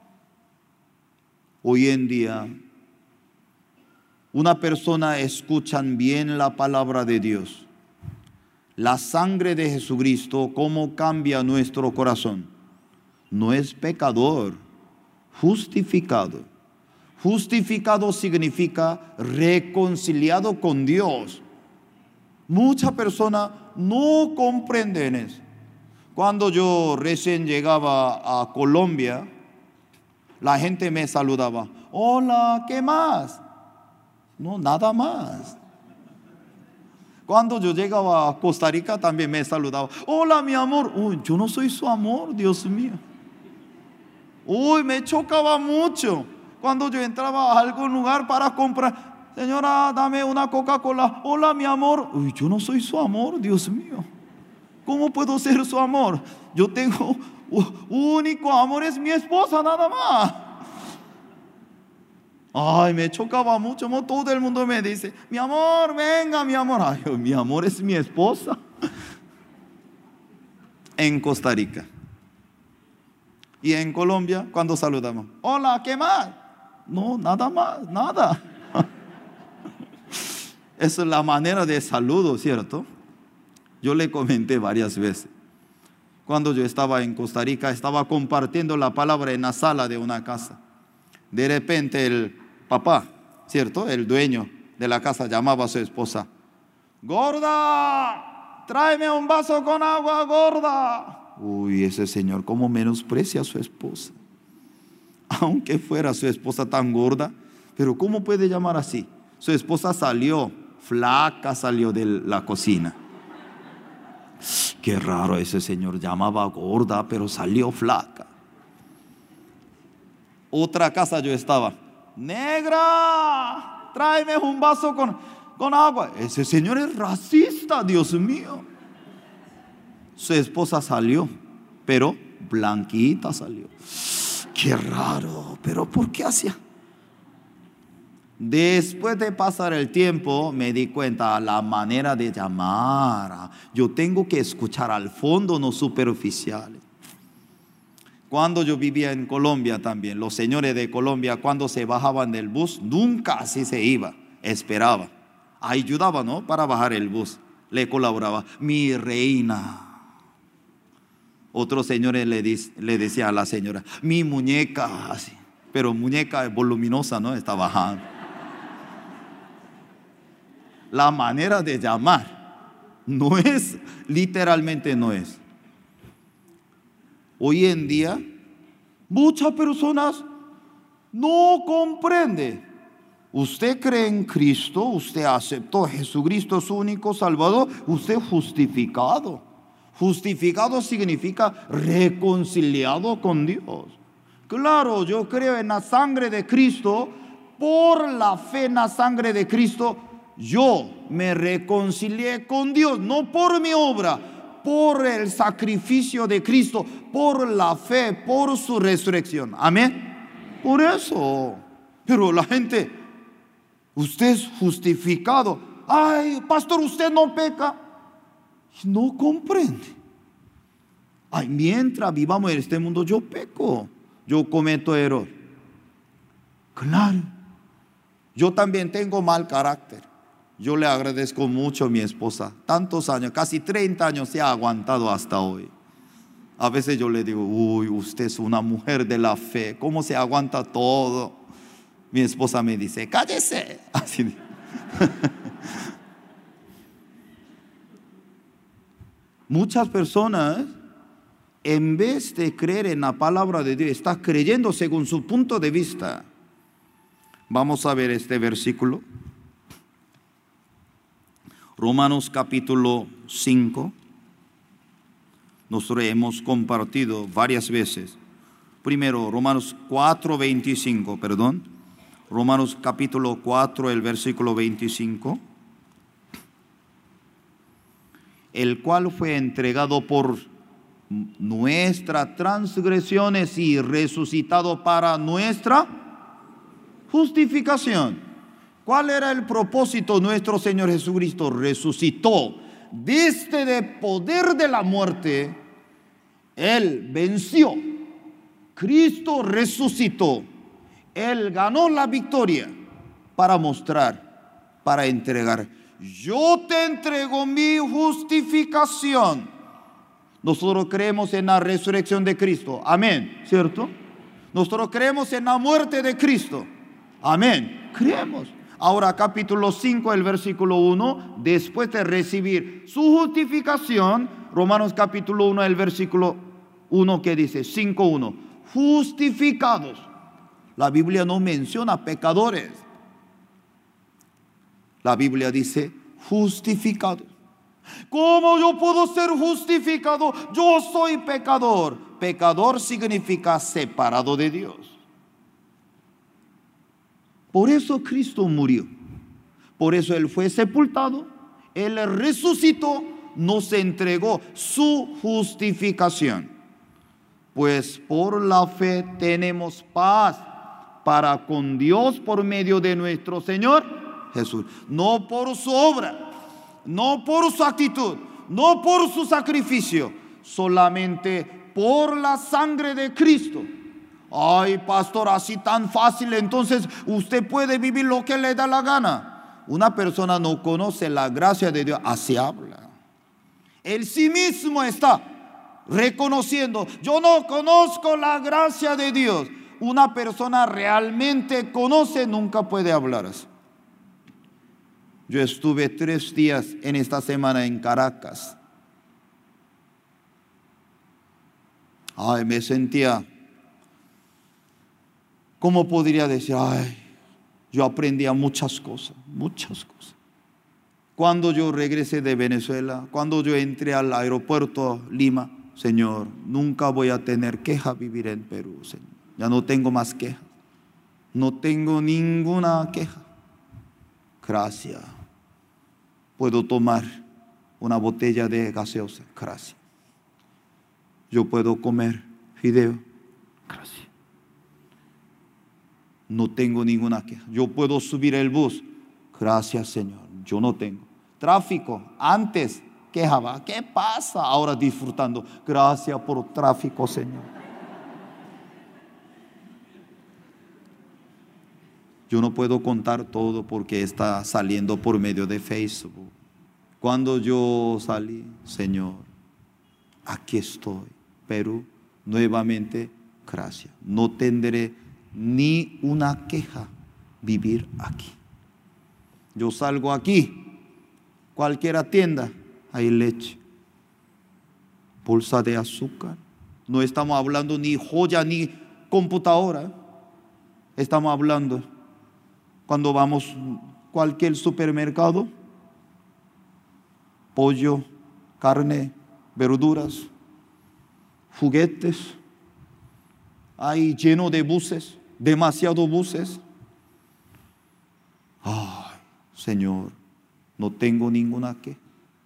Hoy en día, una persona escucha bien la palabra de Dios. La sangre de Jesucristo, ¿cómo cambia nuestro corazón? No es pecador, justificado. Justificado significa reconciliado con Dios. Muchas personas no comprenden eso. Cuando yo recién llegaba a Colombia, la gente me saludaba. Hola, ¿qué más? No, nada más. Cuando yo llegaba a Costa Rica también me saludaba. Hola, mi amor. Uy, yo no soy su amor, Dios mío. Uy, me chocaba mucho cuando yo entraba a algún lugar para comprar. Señora, dame una Coca-Cola. Hola, mi amor. Uy, yo no soy su amor, Dios mío. ¿Cómo puedo ser su amor? Yo tengo, uh, único amor es mi esposa, nada más. Ay, me chocaba mucho. Todo el mundo me dice, mi amor, venga, mi amor. Ay, mi amor es mi esposa. En Costa Rica. Y en Colombia, cuando saludamos, hola, ¿qué más? No, nada más, nada. Esa es la manera de saludo, ¿cierto? Yo le comenté varias veces. Cuando yo estaba en Costa Rica, estaba compartiendo la palabra en la sala de una casa. De repente el papá, ¿cierto? El dueño de la casa llamaba a su esposa. Gorda, tráeme un vaso con agua, gorda. Uy, ese señor cómo menosprecia a su esposa. Aunque fuera su esposa tan gorda, Pero ¿cómo puede llamar así? Su esposa salió, flaca salió de la cocina. Qué raro, ese señor llamaba gorda, pero salió flaca. Otra casa yo estaba. Negra, tráeme un vaso con, con agua. Ese señor es racista, Dios mío. Su esposa salió, pero blanquita salió. Qué raro, pero ¿por qué hacía? Después de pasar el tiempo me di cuenta la manera de llamar. Yo tengo que escuchar al fondo, no superficiales. Cuando yo vivía en Colombia también, los señores de Colombia cuando se bajaban del bus, nunca así se iba, esperaba. Ayudaba, ¿no? Para bajar el bus, le colaboraba. Mi reina. Otros señores le, le decían a la señora, mi muñeca, así. Pero muñeca voluminosa, ¿no? Está bajando. La manera de llamar no es, literalmente no es. Hoy en día, muchas personas no comprenden. Usted cree en Cristo, usted aceptó a Jesucristo su único Salvador, usted justificado. Justificado significa reconciliado con Dios. Claro, yo creo en la sangre de Cristo. Por la fe en la sangre de Cristo, yo me reconcilié con Dios, no por mi obra, por el sacrificio de Cristo, por la fe, por su resurrección. Amén. Por eso. Pero la gente, usted es justificado. Ay, pastor, usted no peca. No comprende. Ay, mientras vivamos en este mundo, yo peco, yo cometo error. Claro. Yo también tengo mal carácter. Yo le agradezco mucho a mi esposa. Tantos años, casi treinta años se ha aguantado hasta hoy. A veces yo le digo, uy, usted es una mujer de la fe. ¿Cómo se aguanta todo? Mi esposa me dice, cállese. Así. Muchas personas, en vez de creer en la palabra de Dios, están creyendo según su punto de vista. Vamos a ver este versículo. Romanos capítulo cinco. Nosotros hemos compartido varias veces. Primero, Romanos cuatro, veinticinco, perdón. Romanos capítulo cuatro, el versículo veinticinco. El cual fue entregado por nuestras transgresiones y resucitado para nuestra justificación. ¿Cuál era el propósito? Nuestro Señor Jesucristo resucitó desde el poder de la muerte. Él venció. Cristo resucitó. Él ganó la victoria para mostrar, para entregar. Yo te entrego mi justificación. Nosotros creemos en la resurrección de Cristo. Amén, ¿cierto? Nosotros creemos en la muerte de Cristo. Amén, creemos. Ahora capítulo cinco, el versículo uno. Después de recibir su justificación, Romanos capítulo uno, el versículo uno, que dice cinco uno. Justificados. La Biblia no menciona pecadores. La Biblia dice justificados. ¿Cómo yo puedo ser justificado? Yo soy pecador. Pecador significa separado de Dios. Por eso Cristo murió. Por eso Él fue sepultado. Él resucitó. Nos entregó su justificación. Pues por la fe tenemos paz para con Dios por medio de nuestro Señor Jesús. No por su obra, no por su actitud, no por su sacrificio, solamente por la sangre de Cristo. Ay, pastor, así tan fácil, entonces usted puede vivir lo que le da la gana. Una persona no conoce la gracia de Dios, así habla. Él sí mismo está reconociendo, yo no conozco la gracia de Dios. Una persona realmente conoce, nunca puede hablar así. Yo estuve tres días en esta semana en Caracas. Ay, me sentía, ¿cómo podría decir? Ay, yo aprendí a muchas cosas, muchas cosas. Cuando yo regresé de Venezuela, cuando yo entré al aeropuerto Lima, Señor, nunca voy a tener queja vivir en Perú, Señor. Ya no tengo más quejas. No tengo ninguna queja. Gracias. Puedo tomar una botella de gaseosa. Gracias. Yo puedo comer fideo. Gracias. No tengo ninguna queja. Yo puedo subir el bus. Gracias, Señor. Yo no tengo. Tráfico. Antes quejaba. ¿Qué pasa? Ahora disfrutando. Gracias por tráfico, Señor. Yo no puedo contar todo porque está saliendo por medio de Facebook. Cuando yo salí, Señor, aquí estoy. Perú, nuevamente, gracias. No tendré ni una queja vivir aquí. Yo salgo aquí, cualquier tienda, hay leche, bolsa de azúcar. No estamos hablando ni joya ni computadora. Estamos hablando cuando vamos a cualquier supermercado, pollo, carne, verduras, juguetes. Hay lleno de buses, demasiados buses. Ay, Señor, no tengo ninguna queja.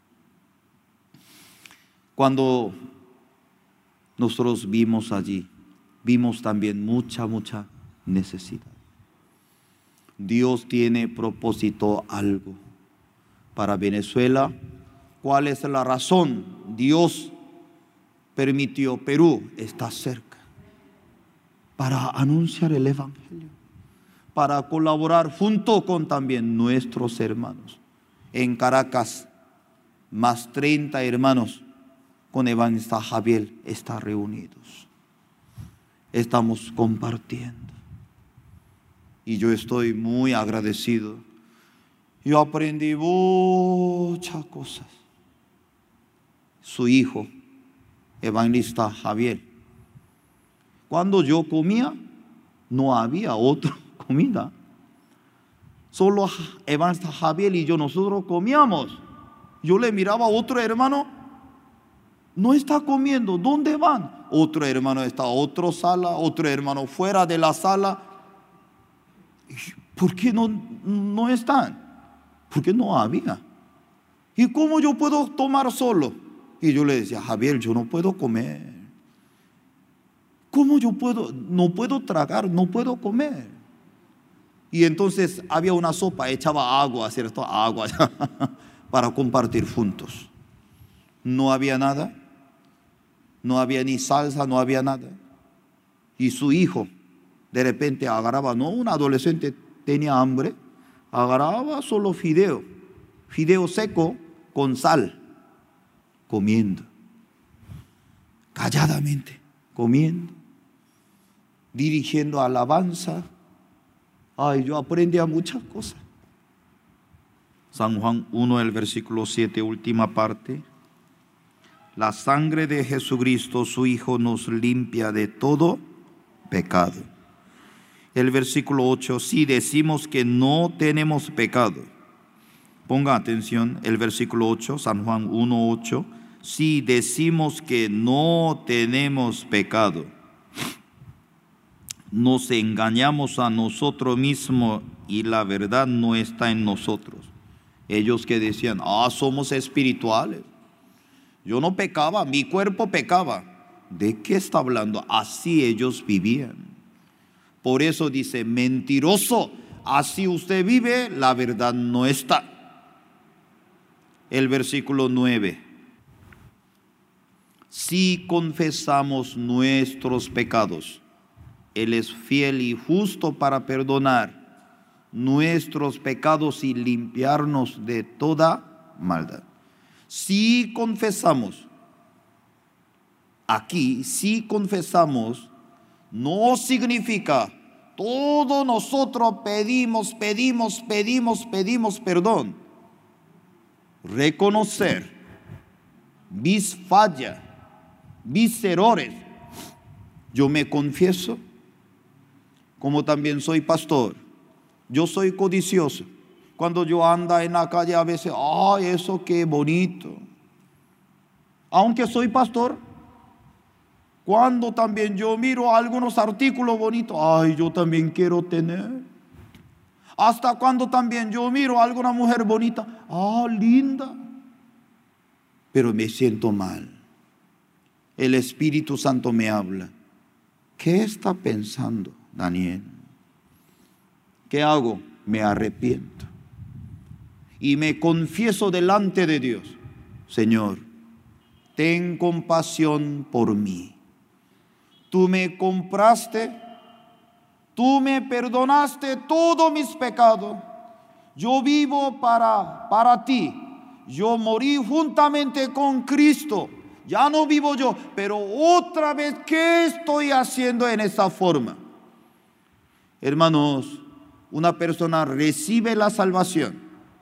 Cuando nosotros vimos allí, vimos también mucha, mucha necesidad. Dios tiene propósito algo para Venezuela. ¿Cuál es la razón? Dios permitió Perú está cerca para anunciar el Evangelio, para colaborar junto con también nuestros hermanos. En Caracas, más treinta hermanos con Evangelista Javier están reunidos. Estamos compartiendo. Y yo estoy muy agradecido. Yo aprendí muchas cosas. Su hijo, Evangelista Javier. Cuando yo comía, no había otra comida. Solo Evangelista Javier y yo, nosotros comíamos. Yo le miraba a otro hermano, no está comiendo. ¿Dónde van? Otro hermano está en otra sala, otro hermano fuera de la sala. ¿Por qué no, no están? Porque no había. ¿Y cómo yo puedo tomar solo? Y yo le decía, Javier, yo no puedo comer. ¿Cómo yo puedo? No puedo tragar, no puedo comer. Y entonces había una sopa, echaba agua, ¿cierto? Agua para compartir juntos. No había nada. No había ni salsa, no había nada. Y su hijo de repente agarraba, no, un adolescente tenía hambre, agarraba solo fideo, fideo seco con sal, comiendo, calladamente, comiendo, dirigiendo alabanza. Ay, yo aprendí a muchas cosas. San Juan uno, el versículo siete, última parte. La sangre de Jesucristo, su Hijo, nos limpia de todo pecado. El versículo ocho, si decimos que no tenemos pecado, ponga atención, el versículo ocho, San Juan uno, ocho, si decimos que no tenemos pecado, nos engañamos a nosotros mismos y la verdad no está en nosotros. Ellos que decían, ah, somos espirituales, yo no pecaba, mi cuerpo pecaba. ¿De qué está hablando? Así ellos vivían. Por eso dice, mentiroso, así usted vive, la verdad no está. El versículo nueve. Si confesamos nuestros pecados, Él es fiel y justo para perdonar nuestros pecados y limpiarnos de toda maldad. Si confesamos, aquí, si confesamos, no significa todos nosotros pedimos, pedimos, pedimos, pedimos perdón. Reconocer mis fallas, mis errores. Yo me confieso, como también soy pastor, Yo soy codicioso. Cuando yo ando en la calle a veces, ay, eso qué bonito. Aunque soy pastor, cuando también yo miro algunos artículos bonitos, ay, yo también quiero tener. Hasta cuando también yo miro a alguna mujer bonita, ah, linda. Pero me siento mal. El Espíritu Santo me habla. ¿Qué está pensando Daniel? ¿Qué hago? Me arrepiento. Y me confieso delante de Dios. Señor, ten compasión por mí. Tú me compraste, tú me perdonaste todos mis pecados. Yo vivo para, para ti. Yo morí juntamente con Cristo. Ya no vivo yo, pero otra vez, ¿qué estoy haciendo en esa forma? Hermanos, una persona recibe la salvación.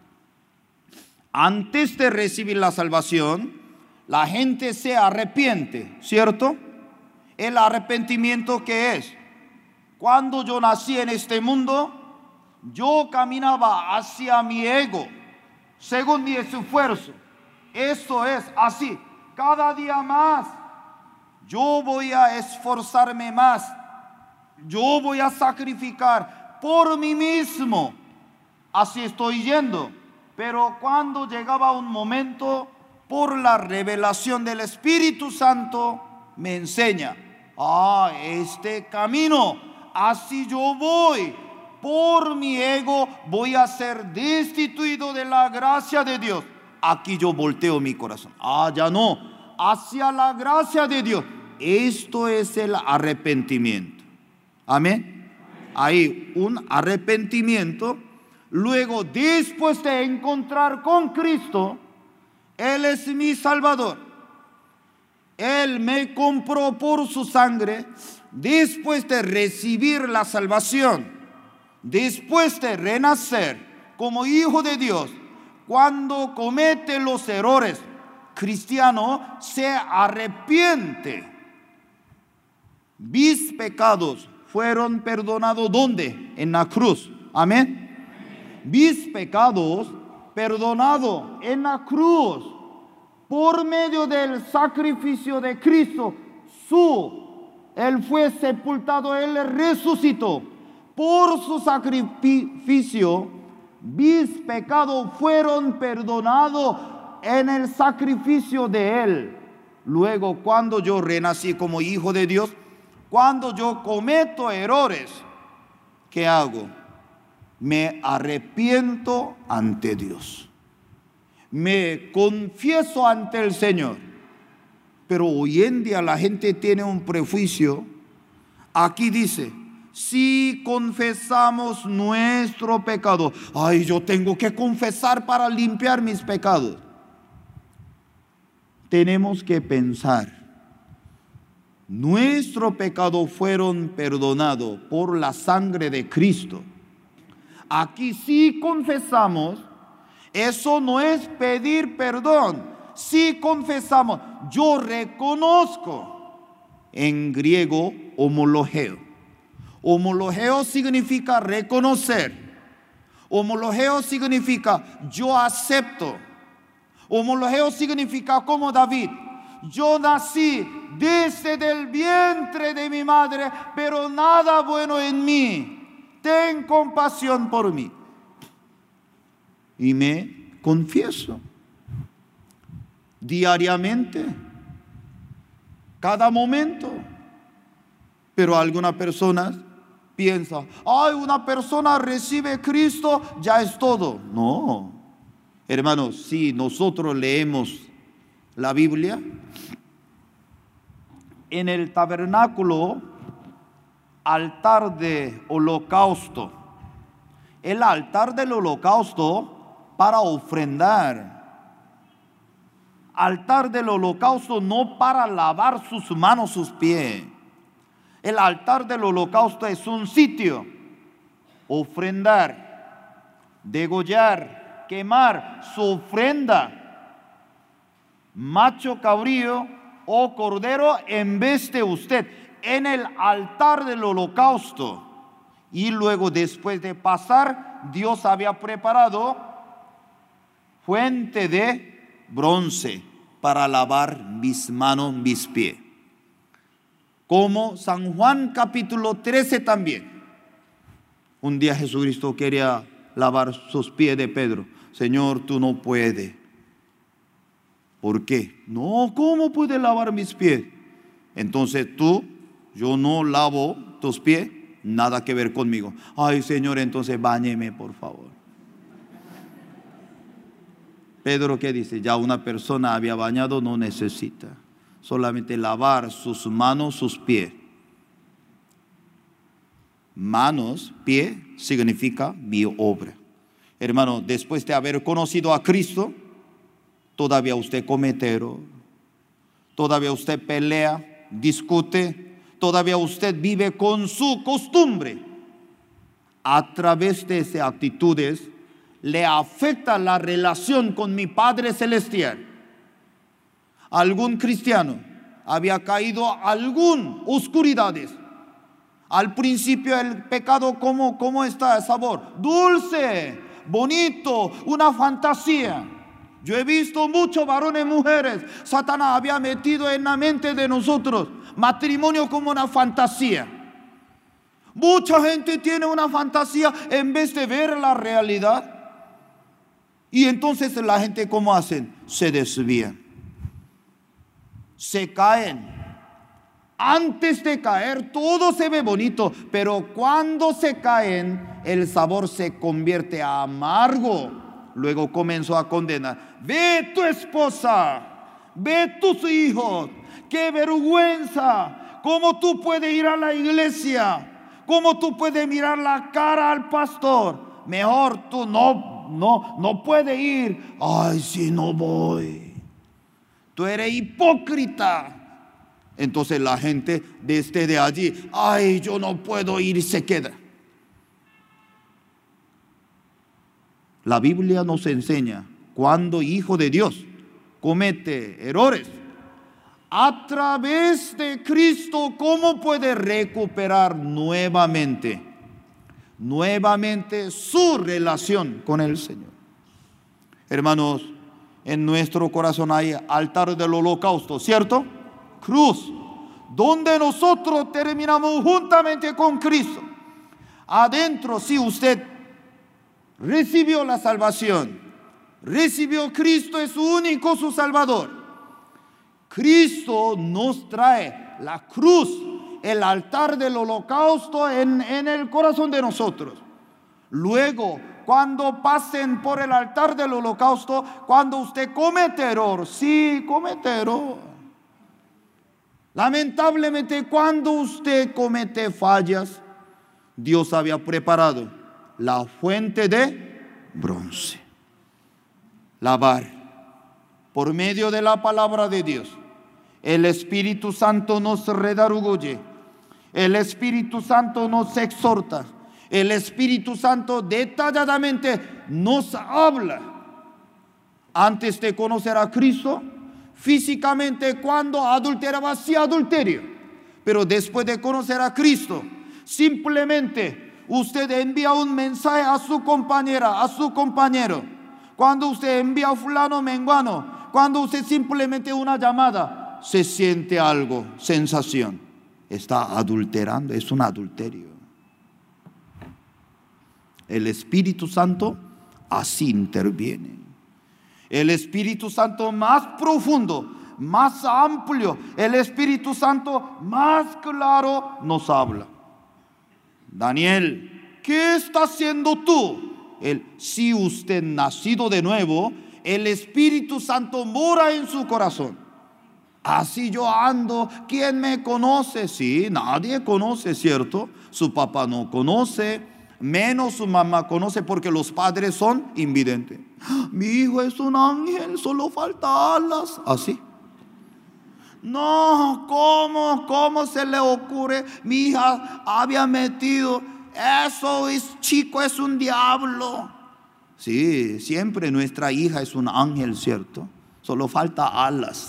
Antes de recibir la salvación, la gente se arrepiente, ¿cierto? El arrepentimiento, ¿qué es? Cuando yo nací en este mundo, yo caminaba hacia mi ego, según mi esfuerzo. Eso es así. Cada día más, yo voy a esforzarme más. Yo voy a sacrificar por mí mismo. Así estoy yendo. Pero cuando llegaba un momento, por la revelación del Espíritu Santo, me enseña, ah, este camino, así yo voy. Por mi ego voy a ser destituido de la gracia de Dios. Aquí yo volteo mi corazón. Ah, ya no, hacia la gracia de Dios. Esto es el arrepentimiento. Amén. Hay un arrepentimiento. Luego, después de encontrar con Cristo, Él es mi Salvador. Él me compró por su sangre. Después de recibir la salvación, después de renacer como hijo de Dios, cuando comete los errores, cristiano se arrepiente. Mis pecados fueron perdonados, ¿dónde? En la cruz. Amén. Mis pecados perdonados en la cruz por medio del sacrificio de Cristo. Su, Él fue sepultado, Él resucitó. Por su sacrificio, mis pecados fueron perdonados en el sacrificio de Él. Luego, cuando yo renací como hijo de Dios, cuando yo cometo errores, ¿qué hago? Me arrepiento ante Dios. Me confieso ante el Señor. Pero hoy en día la gente tiene un prejuicio. Aquí dice, si confesamos nuestro pecado, ay, yo tengo que confesar para limpiar mis pecados. Tenemos que pensar, nuestros pecados fueron perdonados por la sangre de Cristo. Aquí sí confesamos, eso no es pedir perdón. Si confesamos, yo reconozco. En griego, homologeo. Homologeo significa reconocer. Homologeo significa yo acepto. Homologeo significa como David. Yo nací desde el vientre de mi madre, pero nada bueno en mí. Ten compasión por mí. Y me confieso diariamente, cada momento. Pero algunas personas piensan, ay, una persona recibe a Cristo, ya es todo. No, hermanos, si nosotros leemos la Biblia, en el tabernáculo, altar de holocausto, el altar del holocausto para ofrendar, altar del holocausto no para lavar sus manos, sus pies. El altar del holocausto es un sitio, ofrendar, degollar, quemar su ofrenda, macho cabrío o cordero en vez de usted, en el altar del holocausto. Y luego, después de pasar, Dios había preparado fuente de bronce para lavar mis manos, mis pies. Como San Juan capítulo trece también. Un día Jesucristo quería lavar sus pies de Pedro. Señor, tú no puedes. ¿Por qué? No, ¿cómo puedes lavar mis pies? Entonces tú, yo no lavo tus pies, nada que ver conmigo. Ay, Señor, entonces báñeme, por favor. Pedro, ¿qué dice? Ya una persona había bañado, no necesita. Solamente lavar sus manos, sus pies. Manos, pie, significa mi obra. Hermano, después de haber conocido a Cristo, todavía usted comete error. Todavía usted pelea, discute. Todavía usted vive con su costumbre. A través de esas actitudes le afecta la relación con mi Padre Celestial. Algún cristiano había caído a algunas oscuridades. Al principio el pecado, ¿cómo, cómo está el sabor? Dulce, bonito, una fantasía. Yo he visto muchos varones y mujeres. Satanás había metido en la mente de nosotros matrimonio como una fantasía. Mucha gente tiene una fantasía en vez de ver la realidad. Y entonces la gente, ¿cómo hacen? Se desvían. Se caen. Antes de caer todo se ve bonito, pero cuando se caen el sabor se convierte a amargo. Luego comenzó a condenar. Ve tu esposa, ve tus hijos, qué vergüenza. ¿Cómo tú puedes ir a la iglesia? ¿Cómo tú puedes mirar la cara al pastor? Mejor tú no, no, no puedes ir. Ay, si no voy. Tú eres hipócrita. Entonces la gente desde de allí, ay, yo no puedo ir, y se queda. La Biblia nos enseña, cuando hijo de Dios comete errores, a través de Cristo, ¿cómo puede recuperar nuevamente, nuevamente su relación con el Señor? Hermanos, en nuestro corazón hay altar del holocausto, ¿cierto? Cruz, donde nosotros terminamos juntamente con Cristo. Adentro, si usted recibió la salvación, recibió Cristo, es su único, su Salvador. Cristo nos trae la cruz, el altar del holocausto en, en el corazón de nosotros. Luego, cuando pasen por el altar del holocausto, cuando usted comete error, sí, comete error. Lamentablemente, cuando usted comete fallas, Dios había preparado la fuente de bronce. Lavar por medio de la palabra de Dios. El Espíritu Santo nos redarguye. El Espíritu Santo nos exhorta. El Espíritu Santo detalladamente nos habla. Antes de conocer a Cristo, físicamente cuando adulteraba, sí adulterio. Pero después de conocer a Cristo, simplemente usted envía un mensaje a su compañera, a su compañero. Cuando usted envía a fulano, menguano, cuando usted simplemente una llamada, se siente algo, sensación. Está adulterando, es un adulterio. El Espíritu Santo así interviene. El Espíritu Santo más profundo, más amplio, el Espíritu Santo más claro nos habla. Daniel, ¿qué está haciendo tú? El, si usted nacido de nuevo, el Espíritu Santo mora en su corazón. Así yo ando, ¿quién me conoce? Sí, nadie conoce, ¿cierto? Su papá no conoce, menos su mamá conoce, porque los padres son invidentes. Mi hijo es un ángel, solo falta alas. Así. No, ¿cómo? ¿Cómo se le ocurre? Mi hija había metido, eso es chico, es un diablo. Sí, siempre nuestra hija es un ángel, ¿cierto? Solo falta alas.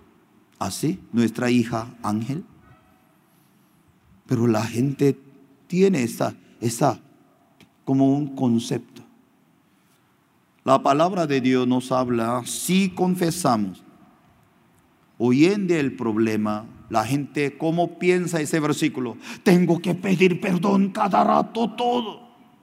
Así, nuestra hija ángel. Pero la gente tiene esa, esa como un concepto. La palabra de Dios nos habla, si confesamos. Hoy en día el problema, la gente, ¿cómo piensa ese versículo? Tengo que pedir perdón cada rato, todo.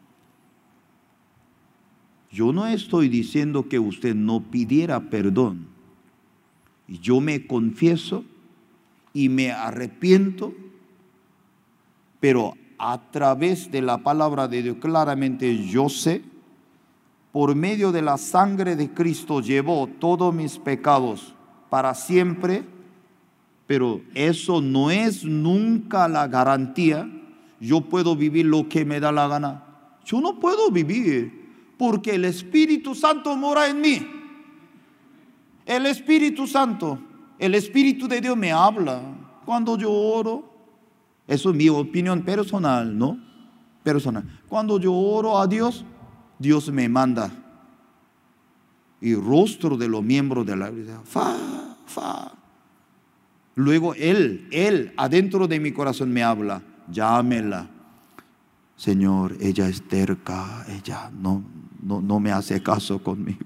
Yo no estoy diciendo que usted no pidiera perdón. Yo me confieso y me arrepiento, pero a través de la palabra de Dios claramente yo sé, por medio de la sangre de Cristo llevó todos mis pecados para siempre, pero eso no es nunca la garantía. Yo puedo vivir lo que me da la gana. Yo no puedo vivir porque el Espíritu Santo mora en mí. El Espíritu Santo, el Espíritu de Dios me habla cuando yo oro. Eso es mi opinión personal, ¿no? Personal. Cuando yo oro a Dios, Dios me manda. Y rostro de los miembros de la iglesia, fa, fa. Luego Él, Él adentro de mi corazón me habla, llámela. Señor, ella es terca, ella no, no, no me hace caso conmigo.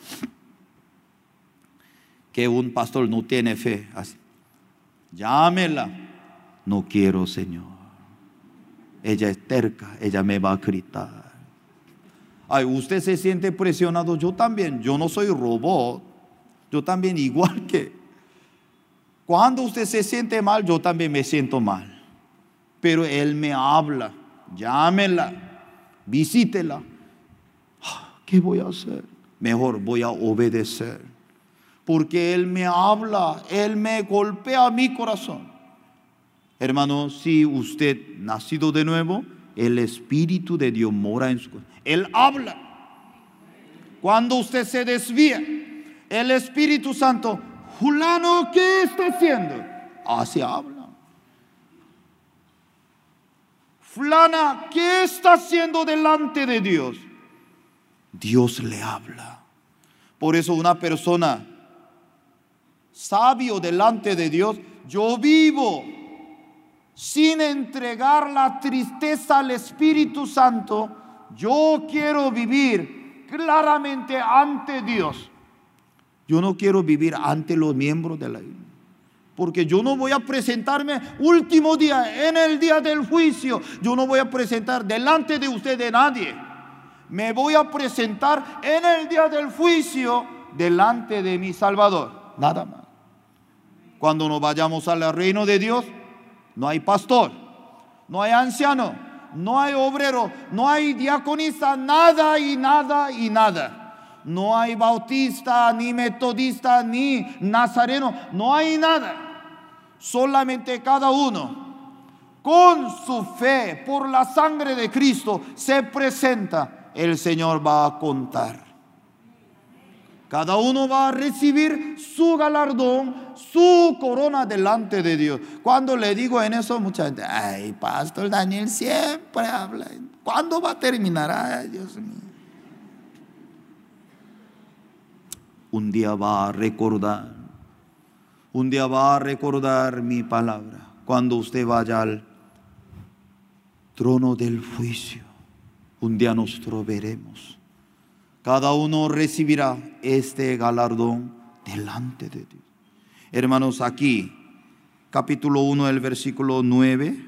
Que un pastor no tiene fe, así. Llámela. No quiero, Señor. Ella es terca, ella me va a gritar. Ay, usted se siente presionado, yo también, yo no soy robot. Yo también igual que. Cuando usted se siente mal, yo también me siento mal. Pero Él me habla, llámela, visítela. ¿Qué voy a hacer? Mejor voy a obedecer. Porque Él me habla, Él me golpea mi corazón. Hermano, si usted nacido de nuevo, el Espíritu de Dios mora en su corazón. Él habla. Cuando usted se desvía, el Espíritu Santo, fulano, ¿qué está haciendo? Así habla. Fulana, ¿qué está haciendo delante de Dios? Dios le habla. Por eso una persona sabio delante de Dios, yo vivo sin entregar la tristeza al Espíritu Santo. Yo quiero vivir claramente ante Dios. Yo no quiero vivir ante los miembros de la iglesia, porque yo no voy a presentarme último día, en el día del juicio. Yo no voy a presentar delante de usted de nadie. Me voy a presentar en el día del juicio delante de mi Salvador, nada más. Cuando nos vayamos al reino de Dios, no hay pastor, no hay anciano, no hay obrero, no hay diaconista, nada y nada y nada. No hay bautista, ni metodista, ni nazareno, no hay nada. Solamente cada uno, con su fe por la sangre de Cristo, se presenta. El Señor va a contar. Cada uno va a recibir su galardón, su corona delante de Dios. Cuando le digo en eso, mucha gente, ay, Pastor Daniel siempre habla. ¿Cuándo va a terminar? Ay, Dios mío. Un día va a recordar, un día va a recordar mi palabra. Cuando usted vaya al trono del juicio, un día nosotros veremos. Cada uno recibirá este galardón delante de Dios. Hermanos, aquí, capítulo uno, el versículo nueve.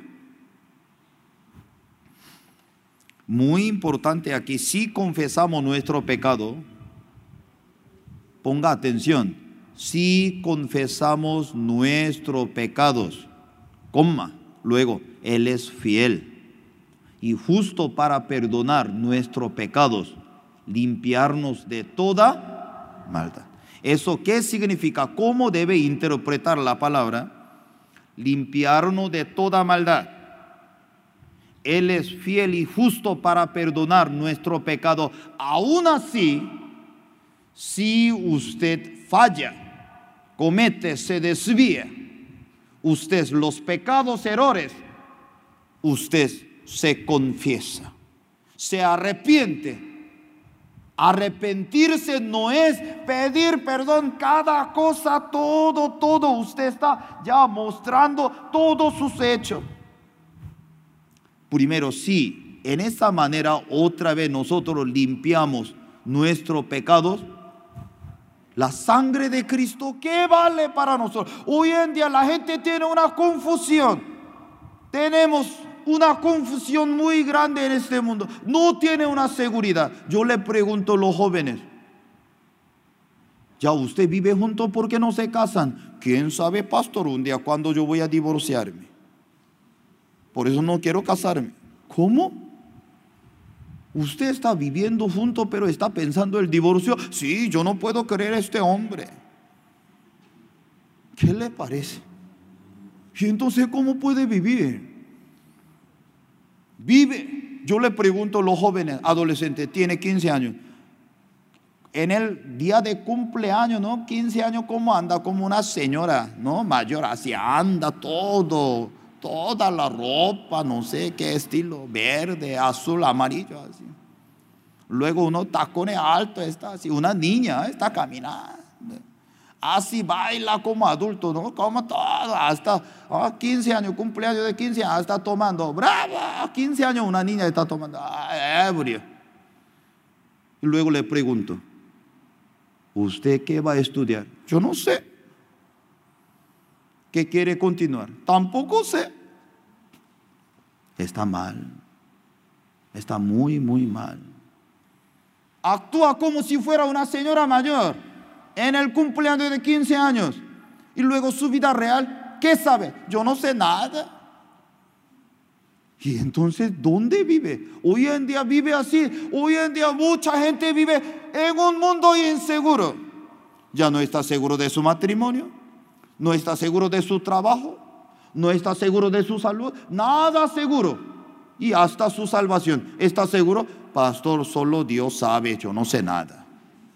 Muy importante aquí, si confesamos nuestro pecado, ponga atención, si confesamos nuestros pecados, coma, luego, Él es fiel y justo para perdonar nuestros pecados, limpiarnos de toda maldad. ¿Eso qué significa? ¿Cómo debe interpretar la palabra? Limpiarnos de toda maldad. Él es fiel y justo para perdonar nuestro pecado. Aún así, si usted falla, comete, se desvía, usted los pecados, errores, usted se confiesa, se arrepiente. Arrepentirse no es pedir perdón cada cosa, todo, todo. Usted está ya mostrando todos sus hechos. Primero, sí, en esa manera otra vez nosotros limpiamos nuestros pecados. La sangre de Cristo, ¿qué vale para nosotros? Hoy en día la gente tiene una confusión. Tenemos una confusión muy grande en este mundo. No tiene una seguridad. Yo le pregunto a los jóvenes, ¿ya usted vive juntos? ¿Por qué no se casan? ¿Quién sabe, pastor, un día cuando yo voy a divorciarme? Por eso no quiero casarme. ¿Cómo? Usted está viviendo junto, pero está pensando el divorcio. Sí, yo no puedo querer a este hombre. ¿Qué le parece? Y entonces, ¿cómo puede vivir? Vive. Yo le pregunto a los jóvenes, adolescentes, tiene quince años. En el día de cumpleaños, ¿no? quince años, ¿cómo anda? Como una señora, ¿no? Mayor, así anda todo. Toda la ropa, no sé qué estilo, verde, azul, amarillo, así. Luego unos tacones altos, está así. Una niña está caminando. Así baila como adulto, ¿no? Como todo, hasta oh, quince años, cumpleaños de quince años, está tomando. ¡Bravo! quince años una niña está tomando. Ah, ebrio. Y luego le pregunto, ¿usted qué va a estudiar? Yo no sé. ¿Qué quiere continuar? Tampoco sé. Está mal. Está muy, muy mal. Actúa como si fuera una señora mayor en el cumpleaños de quince años. Y luego su vida real, ¿qué sabe? Yo no sé nada. Y entonces, ¿dónde vive? Hoy en día vive así. Hoy en día mucha gente vive en un mundo inseguro. Ya no está seguro de su matrimonio. No está seguro de su trabajo, no está seguro de su salud, nada seguro. Y hasta su salvación. ¿Está seguro? Pastor, solo Dios sabe, yo no sé nada.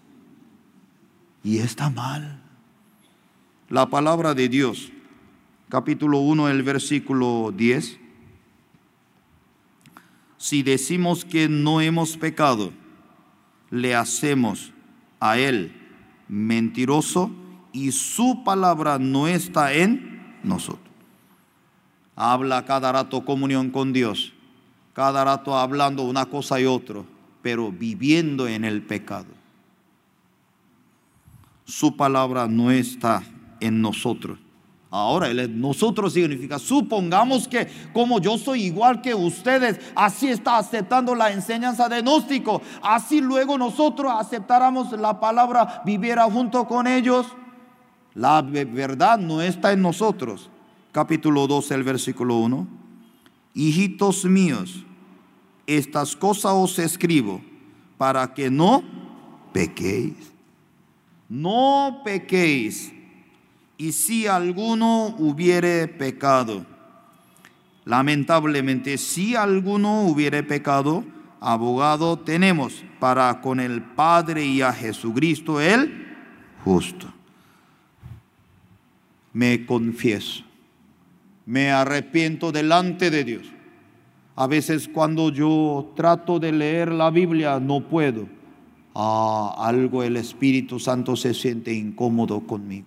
Y está mal. La palabra de Dios, capítulo uno, el versículo diez. Si decimos que no hemos pecado, le hacemos a Él mentiroso, y su palabra no está en nosotros. Habla cada rato comunión con Dios, cada rato hablando una cosa y otra, pero viviendo en el pecado. Su palabra no está en nosotros. Ahora, el nosotros significa, supongamos que como yo soy igual que ustedes, así está aceptando la enseñanza de gnóstico, así luego nosotros aceptáramos la palabra, viviera junto con ellos. La verdad no está en nosotros. Capítulo doce, el versículo uno. Hijitos míos, estas cosas os escribo para que no pequéis. No pequéis. Y si alguno hubiere pecado, lamentablemente, si alguno hubiere pecado, abogado tenemos para con el Padre y a Jesucristo el justo. Me confieso, me arrepiento delante de Dios. A veces cuando yo trato de leer la Biblia no puedo. Ah, algo el Espíritu Santo se siente incómodo conmigo.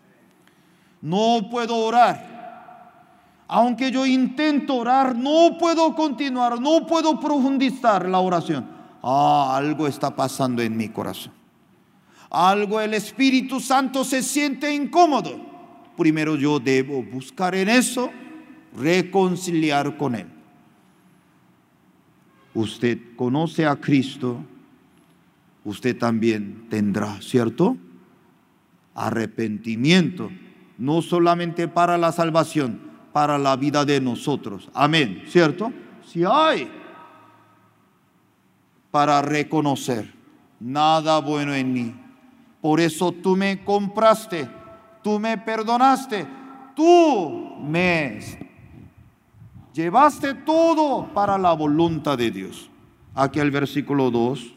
No puedo orar. Aunque yo intento orar, no puedo continuar, no puedo profundizar la oración. Ah, algo está pasando en mi corazón. Algo el Espíritu Santo se siente incómodo. Primero yo debo buscar en eso, reconciliar con Él. Usted conoce a Cristo, usted también tendrá, ¿cierto? Arrepentimiento, no solamente para la salvación, para la vida de nosotros. Amén, ¿cierto? Si hay, para reconocer nada bueno en mí. Por eso tú me compraste. Tú me perdonaste, tú me llevaste todo para la voluntad de Dios. Aquí el versículo dos.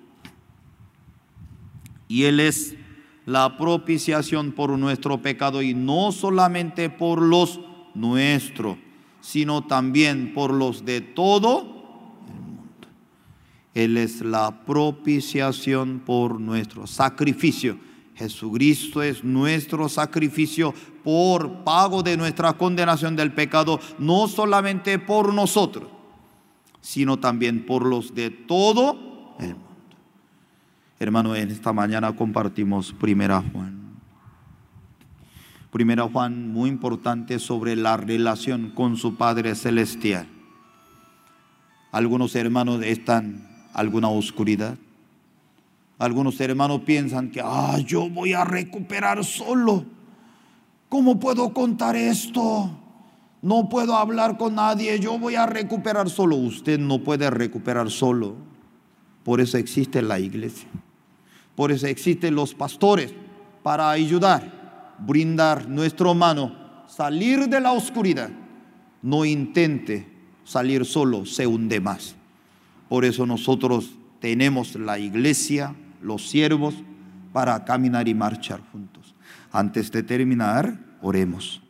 Y Él es la propiciación por nuestro pecado, y no solamente por los nuestros, sino también por los de todo el mundo. Él es la propiciación por nuestro sacrificio. Jesucristo es nuestro sacrificio por pago de nuestra condenación del pecado, no solamente por nosotros, sino también por los de todo el mundo. Hermano, en esta mañana compartimos Primera Juan. Primera Juan, muy importante sobre la relación con su Padre Celestial. Algunos hermanos están en alguna oscuridad. Algunos hermanos piensan que ah, yo voy a recuperar solo. ¿Cómo puedo contar esto? No puedo hablar con nadie, yo voy a recuperar solo. Usted no puede recuperar solo. Por eso existe la iglesia. Por eso existen los pastores para ayudar, brindar nuestra mano, salir de la oscuridad. No intente salir solo, se hunde más. Por eso nosotros tenemos la iglesia, los siervos, para caminar y marchar juntos. Antes de terminar, oremos.